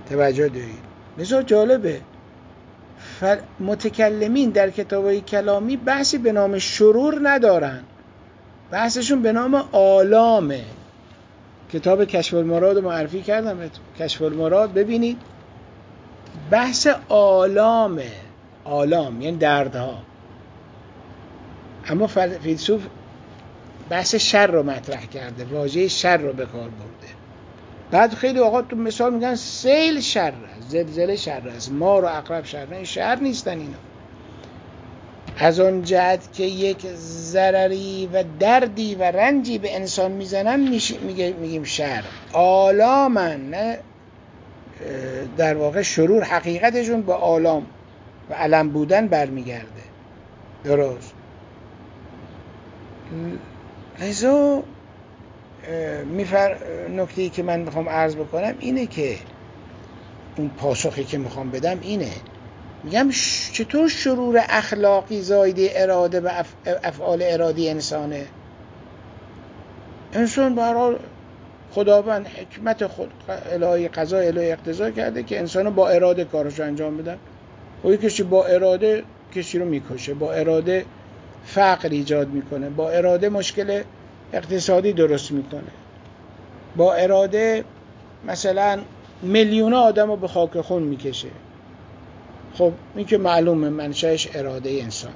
توجه دارید؟ بسیار جالبه. متکلمین در کتابای کلامی بحثی به نام شرور ندارن، بحثشون به نام آلامه. کتاب کشف المراد رو معرفی کردم، کشف المراد ببینید، بحث آلامه. آلام یعنی دردها، اما فیلسوف بحث شر رو مطرح کرده، واژه شر رو به کار برده. بعد خیلی اوقات تو مثال میگن سیل شر است، زلزله شر است، مار و عقرب شر است. این شر نیستن اینا. از اون جهت که یک ضرری و دردی و رنجی به انسان میزنن میگیم شر. آلامن، نه در واقع شرور حقیقتشون با آلام و الم بودن برمیگرده. درست. لذا میفر نکته‌ای که من میخوام عرض بکنم اینه که اون پاسخی که میخوام بدم اینه، میگم چطور شرور اخلاقی زایده اراده و اف... افعال ارادی انسانه. انسان به هر حال خداوند حکمت خود الهی قضا الهی اقتضا کرده که انسان با اراده کارشو انجام بدن. و کسی با اراده کسی رو میکشه، با اراده فقر ایجاد میکنه، با اراده مشکل اقتصادی درست میکنه، با اراده مثلا میلیون آدم رو به خاک خون میکشه. خب این که معلومه منشأش اراده انسان.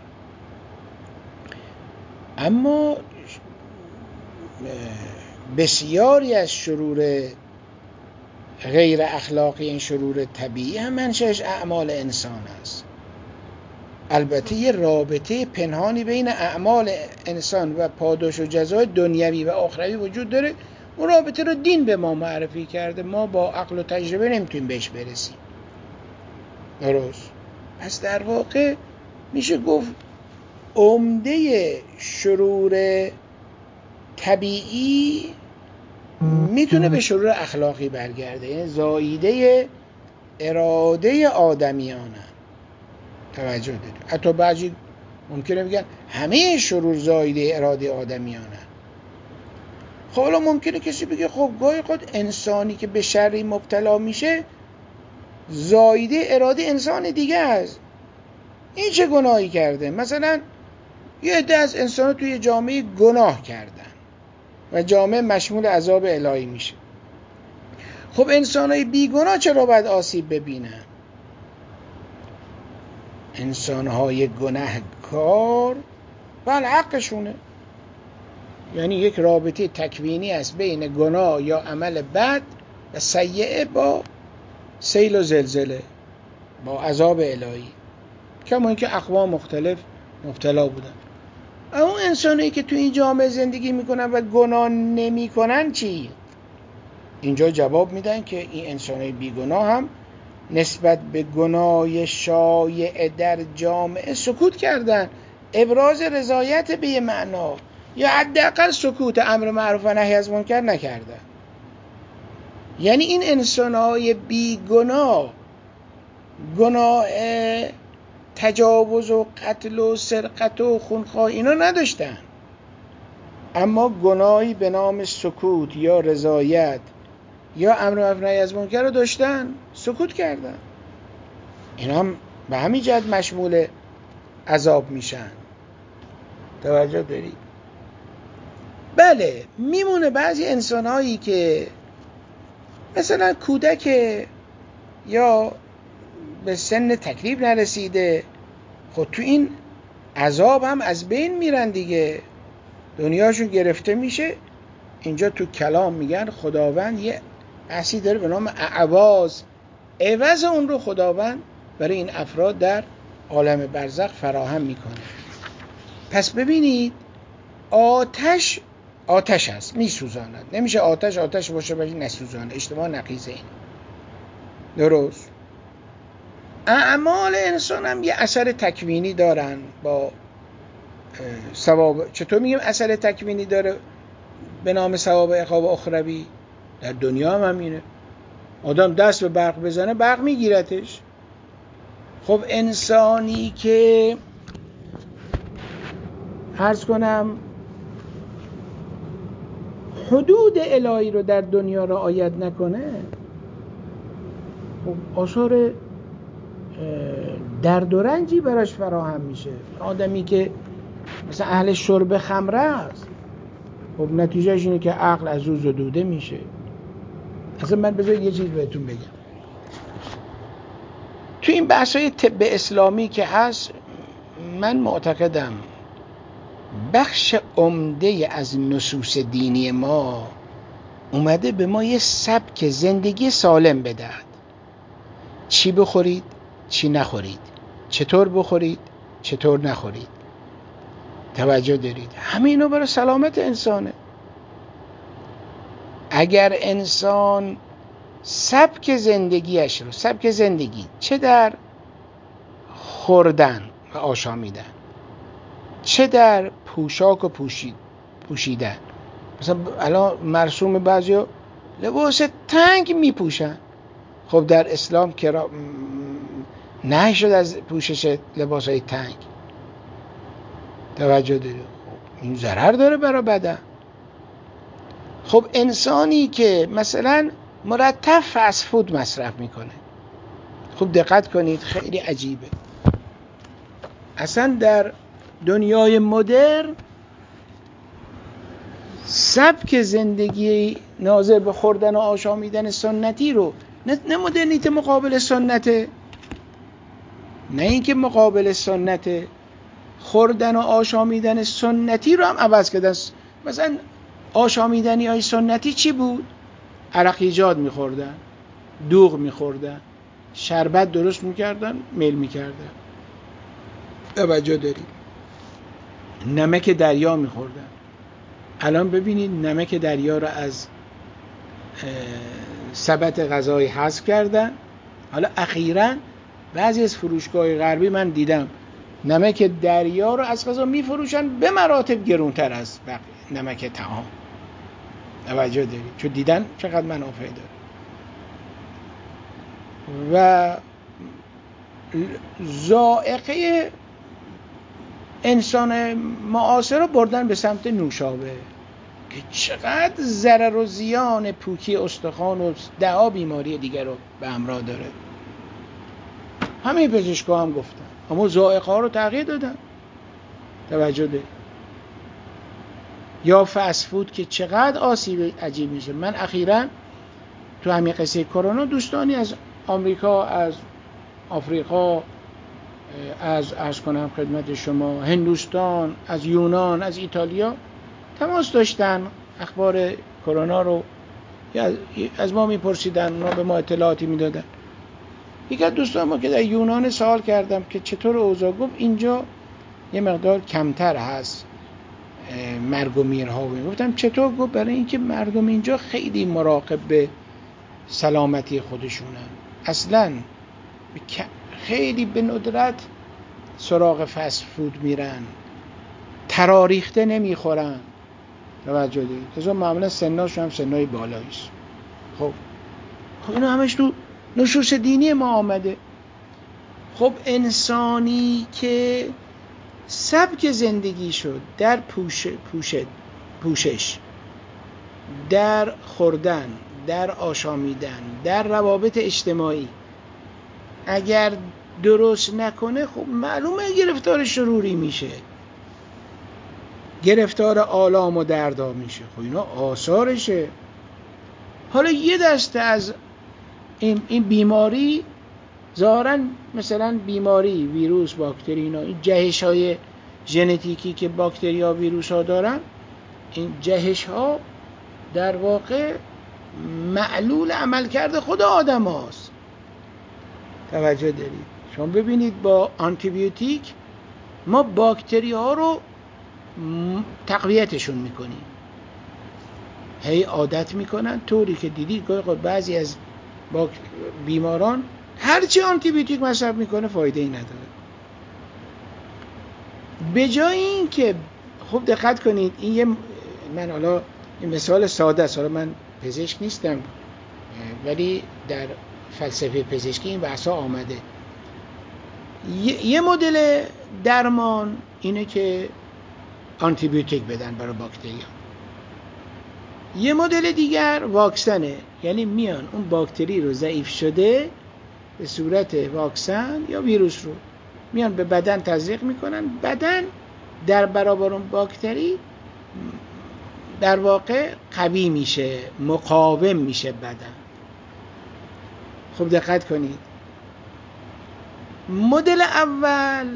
اما بسیاری از شرور غیر اخلاقی، این شرور طبیعی هم منشأش اعمال انسان است. البته یه رابطه پنهانی بین اعمال انسان و پاداش و جزای دنیوی و آخروی وجود داره. اون رابطه رو دین به ما معرفی کرده، ما با عقل و تجربه نمیتونیم بهش برسیم. درست. پس در واقع میشه گفت عمده شرور طبیعی میتونه به شرور اخلاقی برگرده، یعنی زاییده اراده آدمیانه. توجه دارید؟ حتی بعضی ممکنه بگن همه شرور زاییده اراده آدمیانه. خب حالا ممکنه کسی بگه خب گاهی خود انسانی که به شری مبتلا میشه زاییده اراده انسان دیگه است. این چه گناهی کرده؟ مثلا یه عده از انسان توی جامعه گناه کردن و جامعه مشمول عذاب الهی میشه. خب انسانای بیگناه چرا باید آسیب ببینن؟ انسانهای گناهکار بله حقشونه. یعنی یک رابطه تکوینی است بین گناه یا عمل بد و سیئه با سیل و زلزله، با عذاب الهی، کما اینکه اقوام مختلف مبتلا بودن. اما انسانی که تو این جامعه زندگی میکنن و گناه نمیکنن چی؟ اینجا جواب میدن که این انسانای بیگناه هم نسبت به گناه شایع در جامعه سکوت کردن، ابراز رضایت به یه معنا یا حداقل سکوت، امر معروف و نهی از منکر نکردن. یعنی این انسان‌های بیگناه گناه تجاوز و قتل و سرقت و خونخواه اینا نداشتن، اما گناهی به نام سکوت یا رضایت یا امر معروف و نهی از منکر رو داشتن، سکوت کردن. اینا هم به همین جهت مشمول عذاب میشن. توجه دارید؟ بله میمونه بعضی انسان‌هایی که مثلا کودک یا به سن تکلیف نرسیده، خود تو این عذاب هم از بین میرن دیگه، دنیاشون گرفته میشه. اینجا تو کلام میگن خداوند یه بحثی داره به نام اعواض، عوض اون رو خداوند برای این افراد در عالم برزخ فراهم میکنه. پس ببینید آتش آتش هست، میسوزاند. نمیشه آتش آتش باشه ولی نسوزانه، اشتباه نقیضه این. درست. اعمال انسان هم یه اثر تکوینی دارن با ثواب. چطور میگیم اثر تکوینی داره به نام ثواب عقاب اخروی؟ در دنیا هم همینه. آدم دست به برق بزنه برق میگیرتش. خب انسانی که عرض کنم حدود الهی رو در دنیا رعایت نکنه، خب آثار درد و رنجی براش فراهم میشه. آدمی که مثلا اهل شرب خمره است، خب نتیجهش اینه که عقل از او زدوده میشه. اصلا من بذارید یه چیز بهتون بگم، تو این بحثای طب اسلامی که هست، من معتقدم بخش عمده از نصوص دینی ما اومده به ما یه سبک زندگی سالم بدهد. چی بخورید، چی نخورید، چطور بخورید، چطور نخورید. توجه دارید؟ همینو برای سلامت انسانه. اگر انسان سبک زندگیش رو، سبک زندگی چه در خوردن و آشامیدن، چه در پوشاک و پوشید پوشیدن، مثلا الان مرسوم بعضیا لباس تنگ میپوشن، خب در اسلام که نهی شد از پوشش لباسای تنگ. توجه دارید؟ خب این ضرر داره برای بدن. خب انسانی که مثلا مرتب فست فود مصرف میکنه، خب دقت کنید خیلی عجیبه، اصلا در دنیای مدرن سبک زندگی ناظر به خوردن و آشامیدن سنتی رو، نه, نه مدرنیته مقابل سنته، نه اینکه مقابل سنته، خوردن و آشامیدن سنتی رو هم عوض کردن. مثلا آشامیدنی های سنتی چی بود؟ عرق ایجاد میخوردن، دوغ میخوردن، شربت درست میکردن، میل میکردن. توجه دارید؟ نمک دریا میخوردن. الان ببینید نمک دریا رو از سبد غذایی حذف کردن. حالا اخیراً بعضی از فروشگاه غربی من دیدم نمک دریا رو از غذا میفروشن به مراتب گرونتر از نمک طعام. توجه دارید؟ چون دیدن چقدر منافع داره. و ذائقه انسان معاصر رو بردن به سمت نوشابه که چقدر ضرر و زیان پوکی استخوان و ده‌ها بیماری دیگر رو به همراه داره. همه پزشکا هم گفتن، اما ذائقه ها رو تغییر دادن. توجه دارید؟ یا فست فود که چقدر آسیب عجیب میشه. من اخیراً تو همین قصه کرونا دوستانی از آمریکا، از آفریقا، از عرض کنم خدمت شما هندوستان، از یونان، از ایتالیا تماس داشتن، اخبار کرونا رو از ما میپرسیدن، اونا به ما اطلاعاتی میدادن. یکی از دوستان ما که در یونان سوال کردم که چطور اوضاع، گفت اینجا یه مقدار کمتر هست مرگ و میرها. گفتم چطور؟ گفت برای اینکه مردم اینجا خیلی مراقب به سلامتی خودشونن، اصلا خیلی به ندرت سراغ فست فود میرن، تراریخته نمیخورن. توجه دارید؟ تازه معمولا سناشون هم سنای بالایی است. خب خب اینا همش تو نصوص دینی ما آمده. خب انسانی که سبک زندگی شد در پوش، پوشد، پوشش، در خوردن، در آشامیدن، در روابط اجتماعی، اگر درست نکنه خب معلومه گرفتار شروری میشه، گرفتار آلام و دردا میشه. خب اینا آثارشه. حالا یه دسته از این, این بیماری ظاهراً مثلا بیماری ویروس، باکتری، اینا این جهش های ژنتیکی که باکتری ها ویروس ها دارن، این جهش ها در واقع معلول عملکرد خود آدم هاست. توجه دارید؟ شما ببینید با آنتی بیوتیک ما باکتری ها رو تقویتشون میکنیم، هی عادت میکنن، طوری که دیدید بعضی از بیماران هرچی آنتی بیوتیک مصرف میکنه فایده ای نداره. به جای این که خوب دقت کنید، این یه من حالا این مثال ساده است، حالا من پزشک نیستم ولی در فلسفه پزشکی این بحثا آمده. یه, یه مدل درمان اینه که آنتی بیوتیک بدن برای باکتری. یه مدل دیگر واکسنه، یعنی میان اون باکتری رو ضعیف شده به صورت واکسن یا ویروس رو میان به بدن تزریق میکنن. بدن در برابر اون باکتری در واقع قوی میشه، مقاوم میشه بدن. خب دقت کنید، مدل اول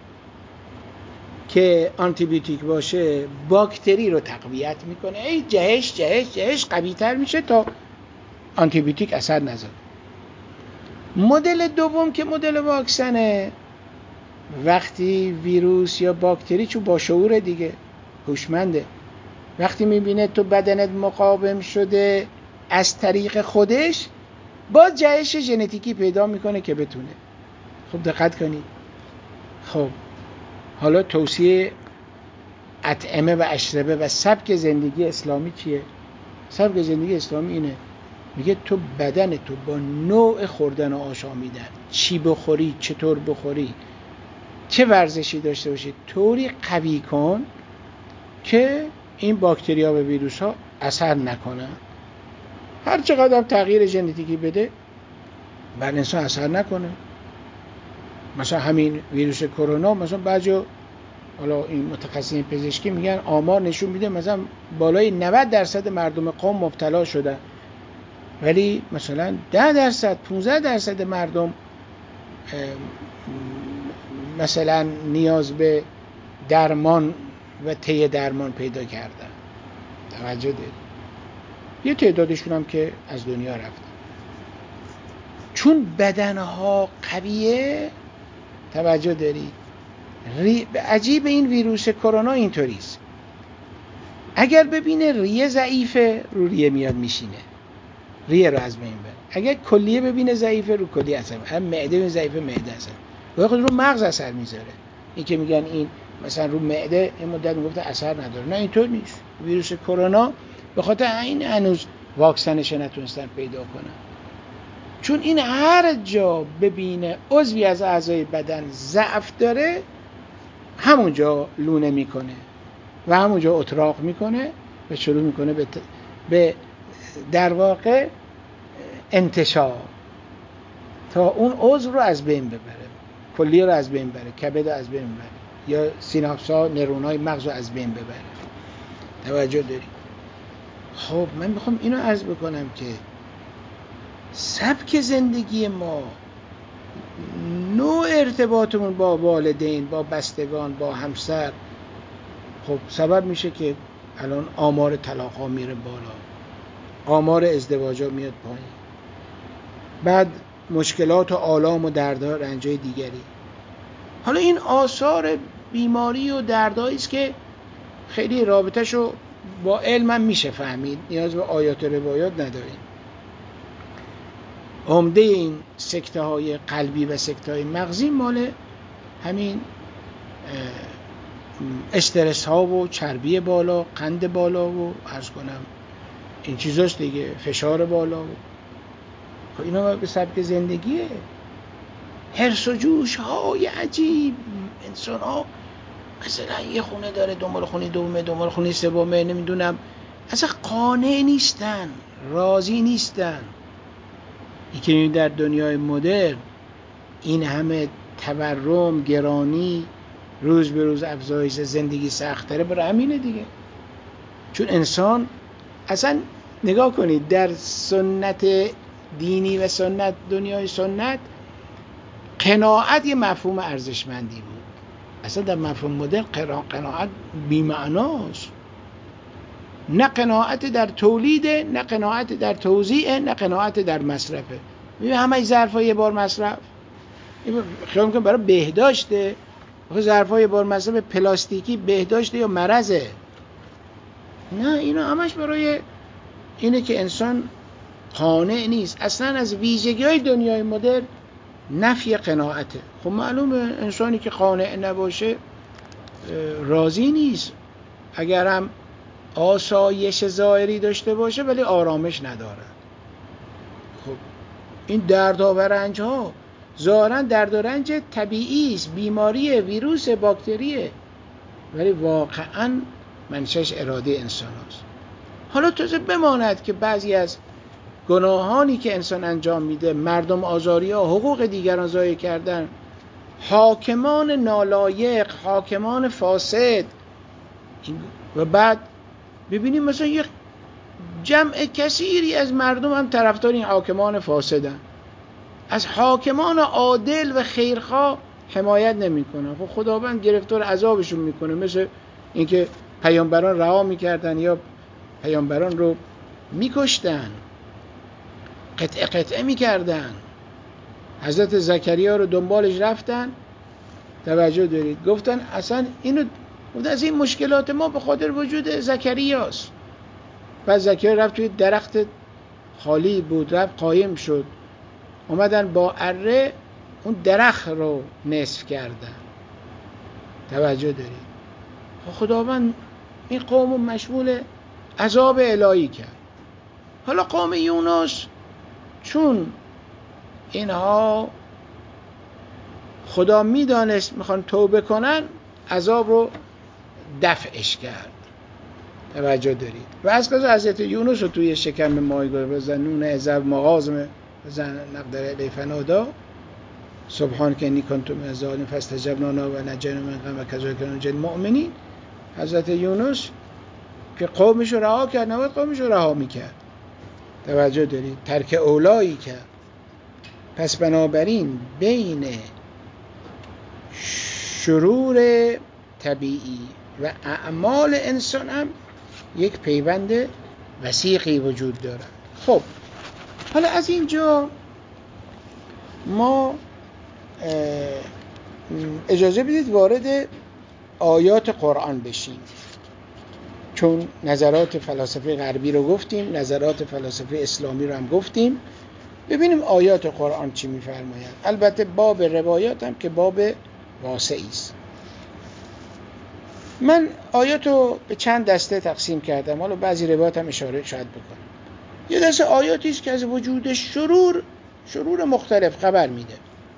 که آنتی بیوتیک باشه باکتری رو تقویت میکنه، ای جهش جهش جهش قوی تر میشه تا آنتی بیوتیک اثر نذاره. مدل دوم که مدل واکسنه، وقتی ویروس یا باکتری، چون با شعور دیگه، هوشمنده، وقتی میبینه تو بدنت مقاوم شده از طریق خودش با جهش ژنتیکی پیدا میکنه که بتونه. خب دقت کنید. خب حالا توصیه اطعمه و اشربه و سبک زندگی اسلامی چیه؟ سبک زندگی اسلامی اینه، میگه تو بدن تو با نوع خوردن و آشامیدن، چی بخوری، چطور بخوری، چه ورزشی داشته باشی، طوری قوی کن که این باکتریا و ویروس ها اثر نکنه. هر چقدر تغییر ژنتیکی بده بر انسان اثر نکنه. مثلا همین ویروس کرونا، مثلا بعضیا، حالا این متخصصین پزشکی میگن آمار نشون میده مثلا بالای نود درصد مردم قوم مبتلا شدن، ولی مثلا ده درصد پانزده درصد مردم مثلا نیاز به درمان و طی درمان پیدا کردن. توجه دارید؟ یه تعدادشون هم که از دنیا رفتن. چون بدنها قویه، توجه دارید؟ ری... عجیب این ویروس کرونا اینطوریست، اگر ببینه ریه ضعیفه رو ریه میاد میشینه، ریه رو از بین بره. اگر کلیه ببینه ضعیفه رو کلیه اثر میذاره. هم معده ببینه ضعیفه معده اثر میذاره. خود رو مغز اثر میذاره. این که میگن این مثلا رو معده این مدت میگفته اثر نداره، نه اینطور نیست. ویروس کرونا به خاطر این هنوز واکسنش نتونستن پیدا کنن، چون این هر جا ببینه عضوی از اعضای بدن ضعف داره همونجا لونه میکنه و همونجا اتراق میکنه و شروع میکنه به, ت... به در واقع انتشار تا اون عضو رو از بین ببره، کلیه رو از بین ببره، کبد رو از بین ببره، یا سیناپس‌ها نورون‌های مغز رو از بین ببره. توجه داری؟ خب من میخوام اینو عرض بکنم که سبک زندگی ما، نوع ارتباطمون با والدین، با بستگان، با همسر، خب سبب میشه که الان آمار طلاق‌ها میره بالا، آمار ازدواج‌ها میاد پایین، بعد مشکلات و آلام و دردها، رنجای دیگری. حالا این آثار بیماری و دردهایی است که خیلی رابطه‌شو با علم میشه فهمید، نیاز به آیات و روایات نداریم. عمده این سکته های قلبی و سکته های مغزی مال همین استرس ها و چربی بالا، قند بالا و عرض کنم این چیزاست دیگه، فشار بالا و خب اینا به سبک زندگیه. حرص و جوش های عجیب، انسان ها مثلا یه خونه داره دنبال خونه دومه، دنبال خونه سومه، نمیدونم، اصلا قانع نیستن، راضی نیستن. این که در دنیای مدرن این همه تورم، گرانی، روز به روز افزایش زندگی سخت‌تره، برای همینه دیگه. چون انسان اصلا نگاه کنید در سنت دینی و سنت دنیای سنت قناعت یه مفهوم ارزشمندی بود. اصلا در مفهوم مدرن قناعت بی‌معناست. نه قناعت در تولیده، نه قناعت در توزیع، نه قناعت در مصرفه. میگه همه ظرفا یه بار مصرف، خیال میکنم برای بهداشته. آخه ظرفا یه بار مصرف پلاستیکی بهداشته یا مرضه؟ نه، اینا همش برای اینه که انسان قانع نیست. اصلا از ویژگی‌های دنیای مدرن نفی قناعته. خب معلومه انسانی که قانع نباشه راضی نیست، اگر هم آسایش ظاهری داشته باشه ولی آرامش نداره. خب این درد و رنج ها ظاهرا درد و رنج طبیعی است، بیماری، ویروس، باکتریه، ولی واقعا منشأش اراده انسان هست. حالا تازه بماند که بعضی از گناهانی که انسان انجام میده، مردم آزاری ها، حقوق دیگران ضایع کردن، حاکمان نالایق، حاکمان فاسد، و بعد ببینیم مثلا یک جمع کثیری از مردم هم طرفدار این حاکمان فاسدن، از حاکمان عادل و خیرخواه حمایت نمیکنن. خب خداوند گرفتار عذابشون میکنه، مثل اینکه پیامبران رها میکردن یا پیامبران رو میکشتن، قطعه قطعه میکردن. حضرت زکریا رو دنبالش رفتن، توجه دارید، گفتن اصلا اینو گفتن از این مشکلات ما به خاطر وجود زکریاست. بعد زکریا رفت توی درخت خالی بود، رفت قایم شد، اومدن با اره اون درخت رو نصف کردن. توجه دارید. خداوند این قوم مشمول عذاب الهی کرد. حالا قوم یونس چون اینها خدا میدانست میخوان توبه کنن، عذاب رو دفعش کرد. توجه دارید. و از قضا حضرت یونس رو توی شکم ماهی گذاشت، بزنون عذاب مغازم بزن نقدر علی فنادا سبحان که انی کنت من الظالمین فاستجبنا له و نجینا من الغم و کذالک ننجی المؤمنین. حضرت یونس که قومش رو رها کرد، نباید قومش رو رها میکرد. توجه دارید. ترک اولایی کرد. پس بنابراین بین شرور طبیعی و اعمال انسان هم یک پیوند وثیقی وجود دارد. خب حالا از اینجا ما اجازه بدید وارد آیات قرآن بشیم، چون نظرات فلاسفه غربی رو گفتیم، نظرات فلاسفه اسلامی رو هم گفتیم. ببینیم آیات قرآن چی می‌فرمایند. البته باب روایات هم که باب واسعی است. من آیات رو به چند دسته تقسیم کردم، حالا بعضی روایات هم اشاره شاید بکنم. یه دسته آیاتی است که از وجود شرور شرور مختلف خبر میده.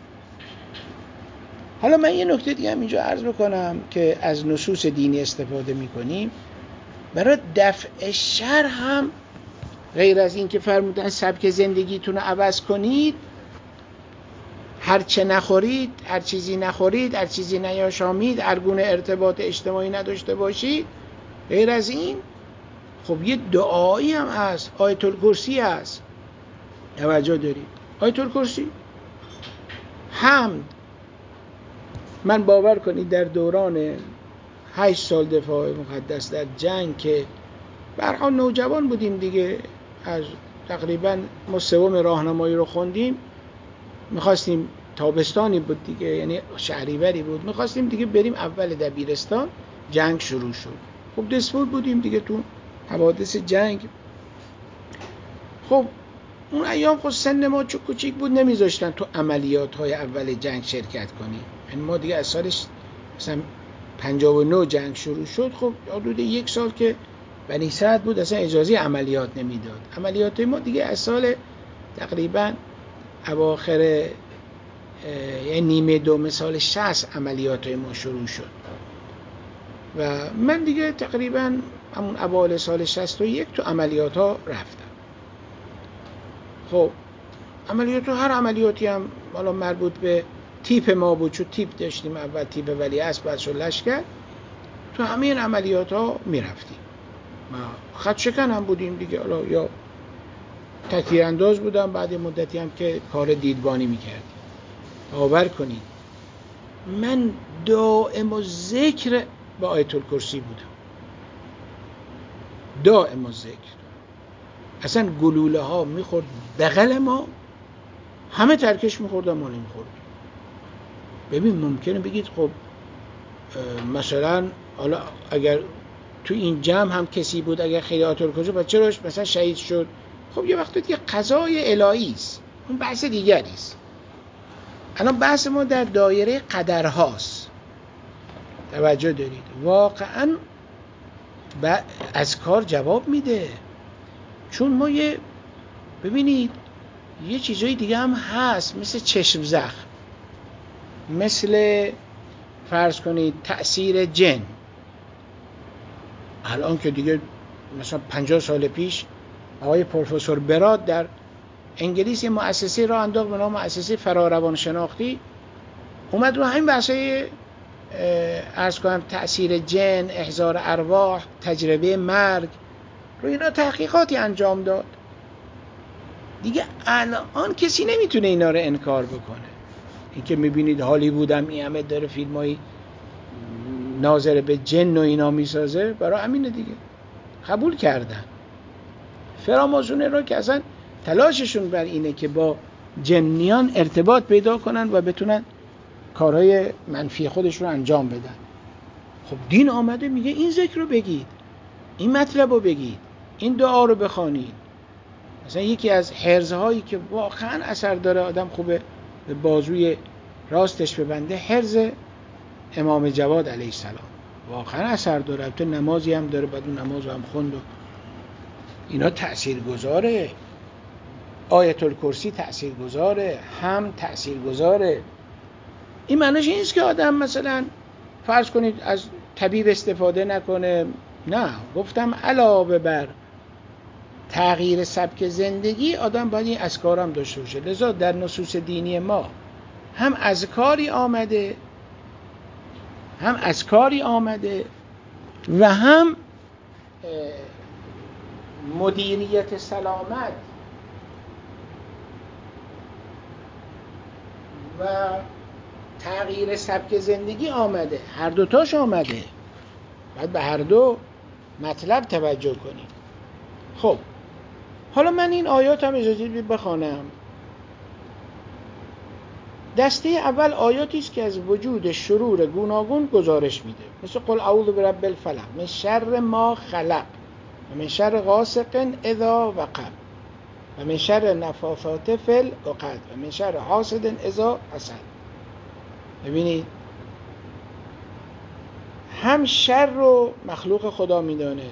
حالا من یه نکته دیگه هم اینجا عرض بکنم که از نصوص دینی استفاده میکنیم برای دفع شر هم، غیر از این که فرمودن سبک زندگیتون رو عوض کنید، هر چه نخورید، هر چیزی نخورید، هر چیزی نیاشامید، هر گونه ارتباط اجتماعی نداشته باشید، غیر از این خب یه دعایی هم هست، آیت الکرسی هست. توجه دارید. آیت الکرسی حمد، من باور کنید در دوران هشت سال دفاع مقدس در جنگ که برها نوجوان بودیم دیگه، از تقریبا ما سوم راهنمایی رو خوندیم، میخواستیم تابستانی بود دیگه، یعنی شهریوری بود، میخواستیم دیگه بریم اول دبیرستان. جنگ شروع شد. خب دسپول بودیم دیگه تو حوادث جنگ. خب اون ایام خود سن ما چو کوچیک بود، نمیذاشتن تو عملیات های اول جنگ شرکت کنیم. یعنی ما دیگه از سالش مثلا پنجاه و نه جنگ شروع شد، خب حدود یک سال که بنی سعد بود اصلا اجازه عملیات نمیداد. عملیات ما دیگه از سال تقریبا اواخر یعنی نیمه دوم سال شصت عملیات ما شروع شد و من دیگه تقریبا همون اوایل سال شصت و یک تو عملیات ها رفتم. خب عملیات ها، هر عملیاتی هم حالا مربوط به تیپ ما بود، چون تیپ داشتیم، اول تیپ ولیعصر بعد شد لشکر، تو همه این عملیات ها می رفتیم. ما خط شکن هم بودیم دیگه، حالا یا تکتیر انداز بودم، بعد مدتی هم که کار دیدبانی می کردیم. باور کنید من دائم و ذکر با آیت الکرسی بودم، دائم و ذکر. اصلا گلوله ها میخورد بغل ما، همه ترکش میخوردن، ما نمیخوردیم. ببین ممکنه بگید خب مثلا حالا اگر تو این جمع هم کسی بود اگر خیلی آیت الکرسی بود چرا مثلا شهید شد؟ خب یه وقت دیگه قضای الهی است، اون بحث دیگری است. الان بحث ما در دایره قدرهاست. توجه دارید. واقعا از کار جواب میده، چون ما یه ببینید یه چیزای دیگه هم هست، مثل چشم زخم، مثل فرض کنید تأثیر جن. الان که دیگه مثلا پنجاه سال پیش آقای پروفسور براد در انگلیس یه مؤسسه را انداخت به نام مؤسسه فراروان شناختی، اومد رو همین بحثای عرض کنم تأثیر جن، احضار ارواح، تجربه مرگ، رو اینا تحقیقاتی انجام داد. دیگه الان کسی نمیتونه اینا رو انکار بکنه. این که میبینید هالیوود هم این همه داره فیلمایی ناظر به جن و اینا میسازه، برای همینه دیگه، قبول کردن. فراماسونه را که اصلا تلاششون بر اینه که با جنیان ارتباط پیدا کنن و بتونن کارهای منفی خودش رو انجام بدن. خب دین آمده میگه این ذکر رو بگید، این مطلب رو بگید، این دعا رو بخوانید. مثلا یکی از حرزهایی که واقعا اثر داره، آدم خوبه به بازوی راستش ببنده، حرز امام جواد علیه السلام، واقعا اثر داره. البته نمازی هم داره، بعد اون نماز هم خوند و اینا تأثیر گذاره. آیت الکرسی تأثیر گذاره، هم تأثیر گذاره. این معنیش این نیست که آدم مثلا فرض کنید از طبیب استفاده نکنه. نه، گفتم علاوه بر تغییر سبک زندگی آدم باید این اذکار هم داشته باشه. لذا در نصوص دینی ما هم اذکاری آمده هم اذکاری آمده و هم مدیریت سلامت و تغییر سبک زندگی آمده. هر دوتاش آمده، باید به هر دو مطلب توجه کنیم. خب حالا من این آیات هم اجازه بدید بخوانم. دسته اول آیاتی است که از وجود شرور گوناگون گزارش میده، مثل قل اعوذ برب الفلق من شر ما خلق و من شر غاسق اذا وقب و من شر نفاثات فی العقد و من شر حاسد اذا حسد. ببینید، هم شر رو مخلوق خدا میدانه،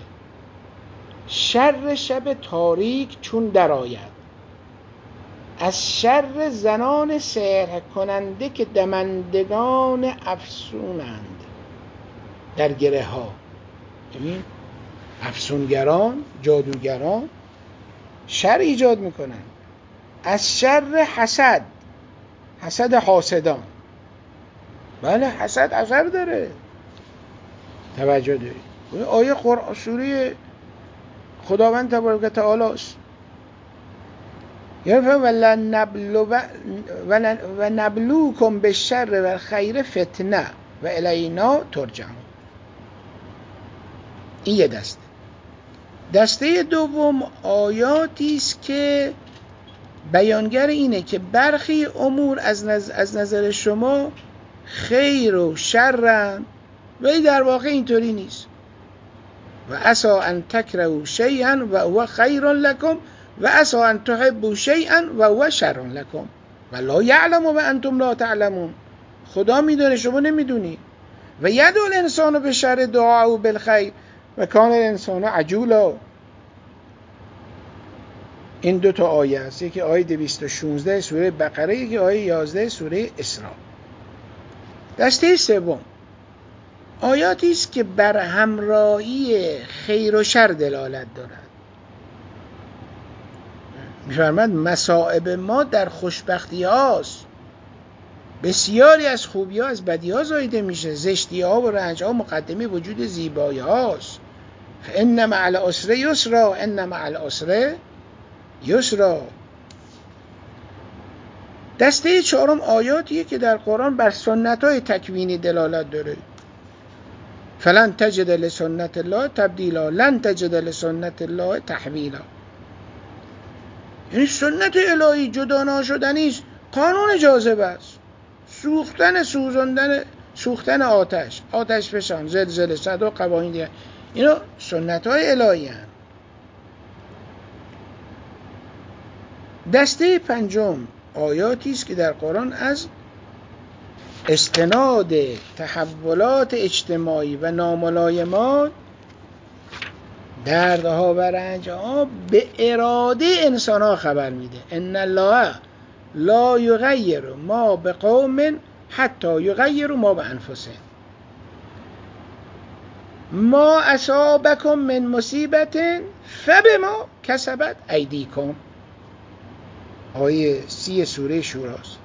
شر شب تاریک چون درآید، از شر زنان سحر کننده که دمندگان افسونند در گره ها. ببین، افسونگران، جادوگران شر ایجاد میکنن. از شر حسد، حسد حاسدان. بله، حسد اثر داره، توجه دارید. آیه قرآن سوره خداوند تبارک و تعالی است، یعنی و نبلوکم بالشر و الخیر فتنه و الینا ترجعون. این یه دسته. دسته دوم آیاتی است که بیانگر اینه که برخی امور از نظر, از نظر شما خیر و شرن، ولی در واقع اینطوری نیست. و عسا ان تکرهوا شیئا و هو خیر لکم و عسا ان تحبوا شیئا و هو شر لکم والله یعلم و انتم لا تعلمون. خدا میدونه، شما نمیدونی. و یدعو الانسان بالشر دعاء بالخیر و کان الانسان عجولا. این دو تا آیه است، یکی آیه دویست و شانزده سوره بقره، یکی آیه یازده سوره اسراء. دسته سوم آیاتی است که بر همراهی خیر و شر دلالت دارد. می‌فرماید مصائب ما در خوشبختی هاست، بسیاری از خوبی ها از بدی ها زایده میشه، زشتی ها و رنج ها مقدمه وجود زیبایی هاست. ان مع العسر یسرا ان مع العسر یسرا. دسته چهارم آیاتیه که در قرآن بر سنت های تکوینی دلالت داره. فلن تجد لسنت الله تبدیلا لن تجد لسنت الله تحویلا. یعنی سنت الهی جدا ناشدنی است، قانون جاذبه است. سوختن سوزاندن سوختن آتش، آتش فشان، زلزله، صدا، قوانین دیگه، اینا سنت های الهی هستند. دسته پنجم آیاتی است که در قرآن از استناد تحولات اجتماعی و ناملایمات، دردها و رنجها به اراده انسان ها خبر میده. ان الله لا یغیر ما بقوم حتی یغیروا ما بانفسهم. ما اصابکم من مصیبت فبما کسبت ایدیکم. آیه سی سوره شوراست.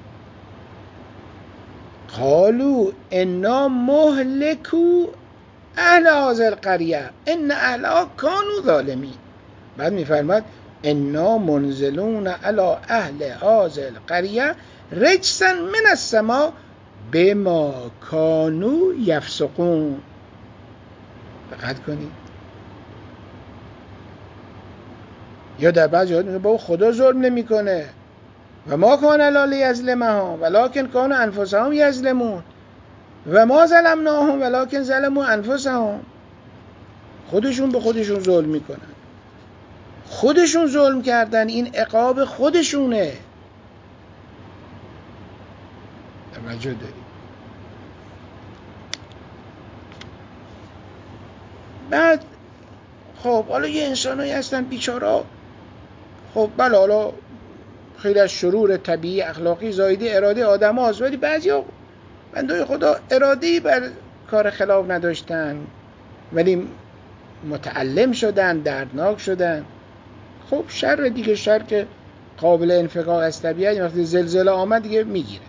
قالوا انا مهلكو اهل هذه القریه ان اهلها كانوا ظالمین. بعد میفرماد انا منزلون علی اهل هذه القریه رجسا من السماء بما كانوا یفسقون. دقت کنید. یا در بعض جاها میگه بابا خدا ظلم نمیکنه و ما کان الا لیظلمهم ولکن کانوا انفسهم یظلمون و ما ظلمناهم ولکن ظلموا انفسهم. خودشون به خودشون ظلم میکنن، خودشون ظلم کردن، این عقاب خودشونه. توجه دارید. بعد خب حالا یه انسانایی هستن بیچارا، خب بله حالا خیلی از شرور طبیعی اخلاقی زایده اراده آدم هاست، ولی بعضی ها بندای خدا ارادهی بر کار خلاف نداشتن ولی متعلم شدن، دردناک شدن. خب شر دیگه، شر که قابل انفکاک از طبیعت وقتی زلزله آمد دیگه میگیره.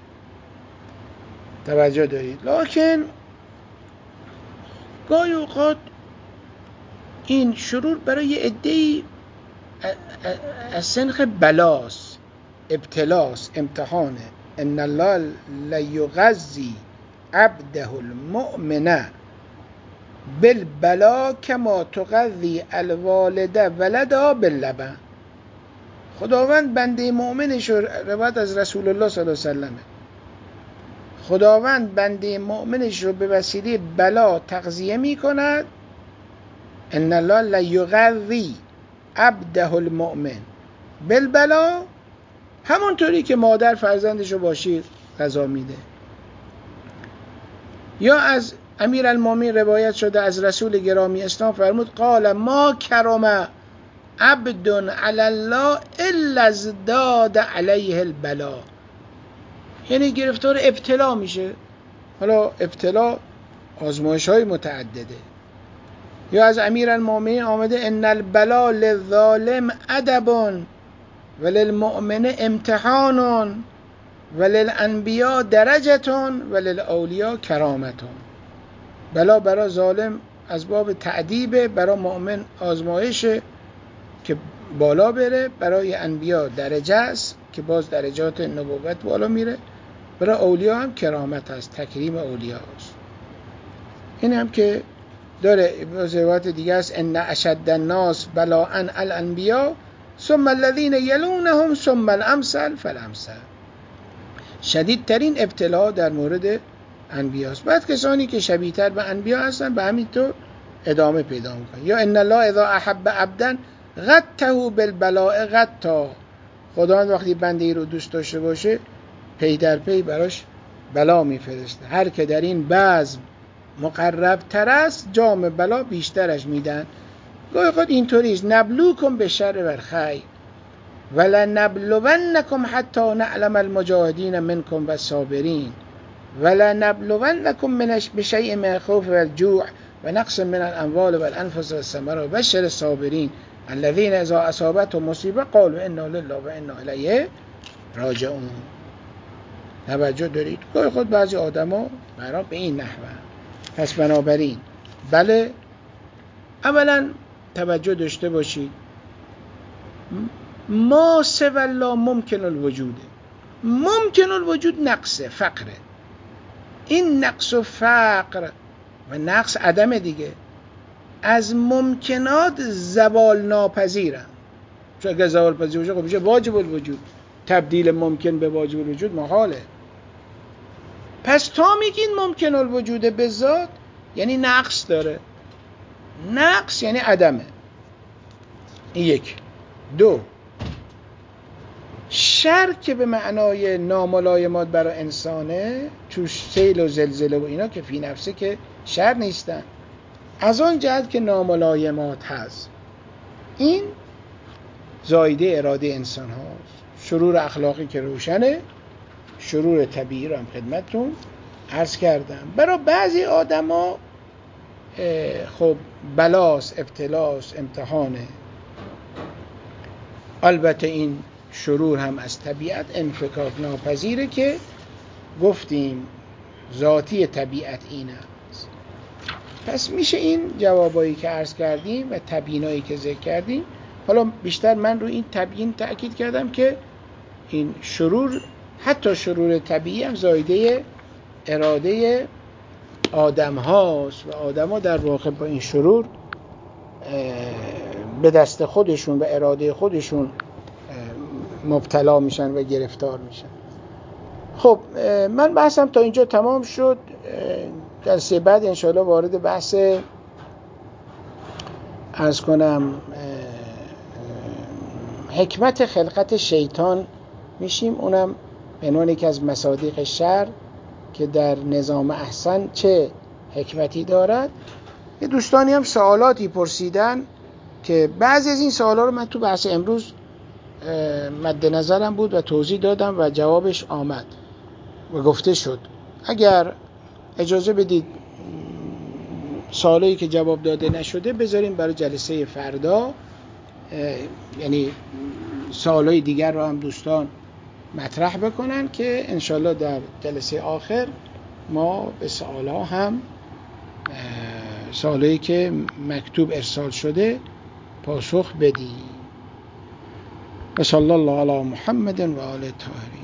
توجه دارید. لکن گاهی اوقات این شرور برای یه عده‌ای از سنخ بلاست، ابتلاست، امتحانه. ان الله لیغذی عبده المؤمن بالبلا کما تغذی الوالده ولدها باللبن. خداوند بنده مؤمنش رو، روایت از رسول الله صلی الله علیه و سلم، خداوند بنده مؤمنش رو به وسیله بلا تغذیه می کند. ان الله لیغذی عبده المؤمن بالبلا، همونطوری که مادر فرزندش رو با شیر غذا میده. یا از امیرالمومنین روایت شده از رسول گرامی اسلام فرمود قال ما کرم عبد علی الله الا ازداد علیه البلا. یعنی گرفتار ابتلا میشه. حالا ابتلا آزمایش های متعدده. یا از امیرالمومنین آمده ان البلا للظالم ادب وللمؤمن امتحان وللانبیاء درجه وللاولیاء کرامه. بلا برای ظالم از باب تعدیبه، برای مؤمن آزمایشه که بالا بره، برای انبیا درجه است که باز درجات نبوت بالا میره، برای اولیاء هم کرامت است، تکریم اولیاء است. این هم که داره روایت دیگه است ان اشد الناس بلاء الانبیاء ثم الذين يلونهم ثم الامثل فالامثل. شدیدترین ابتلا در مورد انبیاست، بعد کسانی که شبیه‌تر به انبیا هستن به همین طور ادامه پیدا میکنن. یا ان الله اذا احب عبدا غته بالبلاء غتا. خداوند وقتی بنده ای رو دوست داشته باشه پی در پی براش بلا میفرسته. هر که در این بزم مقرب تر است جام بلا بیشترش میدن. گاهی خود اینطوری است نبلوکم به شر و الخیر ولنبلونکم حتی نعلم المجاهدین منکم والصابرین ولنبلونکم من بشیء من الخوف والجوع ونقص من الاموال والانفس والثمرات وبشر الصابرین الذین اذا اصابتهم مصیبه قالوا انا لله و انا الیه راجعون. توجه دارید. گاهی خود بعضی آدما برای به این نحوه. پس بنابراین بله، اولا توجه داشته باشید ما سوى الله ممکن الوجوده. ممکن الوجود نقصه، فقره. این نقص و فقر و نقص عدم دیگه از ممکنات زوال ناپذیرن. چون اگر زوال پذیر باشه خب میشه واجب الوجود. تبدیل ممکن به واجب الوجود محاله. پس تا میگین ممکن الوجوده به ذات یعنی نقص داره. نقص یعنی عدمه. این یک. دو، شر که به معنای ناملایمات برای انسانه، توش سیل و زلزله و اینا که فی نفسه که شر نیستن، از آن جهت که ناملایمات هست، این زایده اراده انسان هاست. شرور اخلاقی که روشنه، شرور طبیعی رو هم خدمتتون عرض کردم. برای بعضی آدم ها خب بلاس، ابتلاس، امتحانه. البته این شرور هم از طبیعت انفکاک ناپذیره که گفتیم ذاتی طبیعت این است. پس میشه این جوابایی که عرض کردیم و تبیینایی که ذکر کردیم، حالا بیشتر من رو این تبیین تأکید کردم که این شرور، حتی شرور طبیعی هم زایده اراده آدم هاست و آدم ها در واقع با این شرور به دست خودشون و اراده خودشون مبتلا میشن و گرفتار میشن. خب من بحثم تا اینجا تمام شد. جلسه بعد انشاءالله وارد بحث عرض کنم حکمت خلقت شیطان میشیم، اونم به عنوان یکی از مصادیق شر که در نظام احسن چه حکمتی دارد. یه دوستانی هم سوالاتی پرسیدن که بعضی از این سوالا رو من تو بحث امروز مد نظرم بود و توضیح دادم و جوابش آمد و گفته شد. اگر اجازه بدید سوالایی که جواب داده نشده بذاریم برای جلسه فردا، یعنی سوالای دیگر رو هم دوستان مطرح بکنن که انشالله در جلسه آخر ما به سوالا هم سوالایی که مکتوب ارسال شده پاسخ بدیم. و صلی الله علی محمد و آل طاهرین.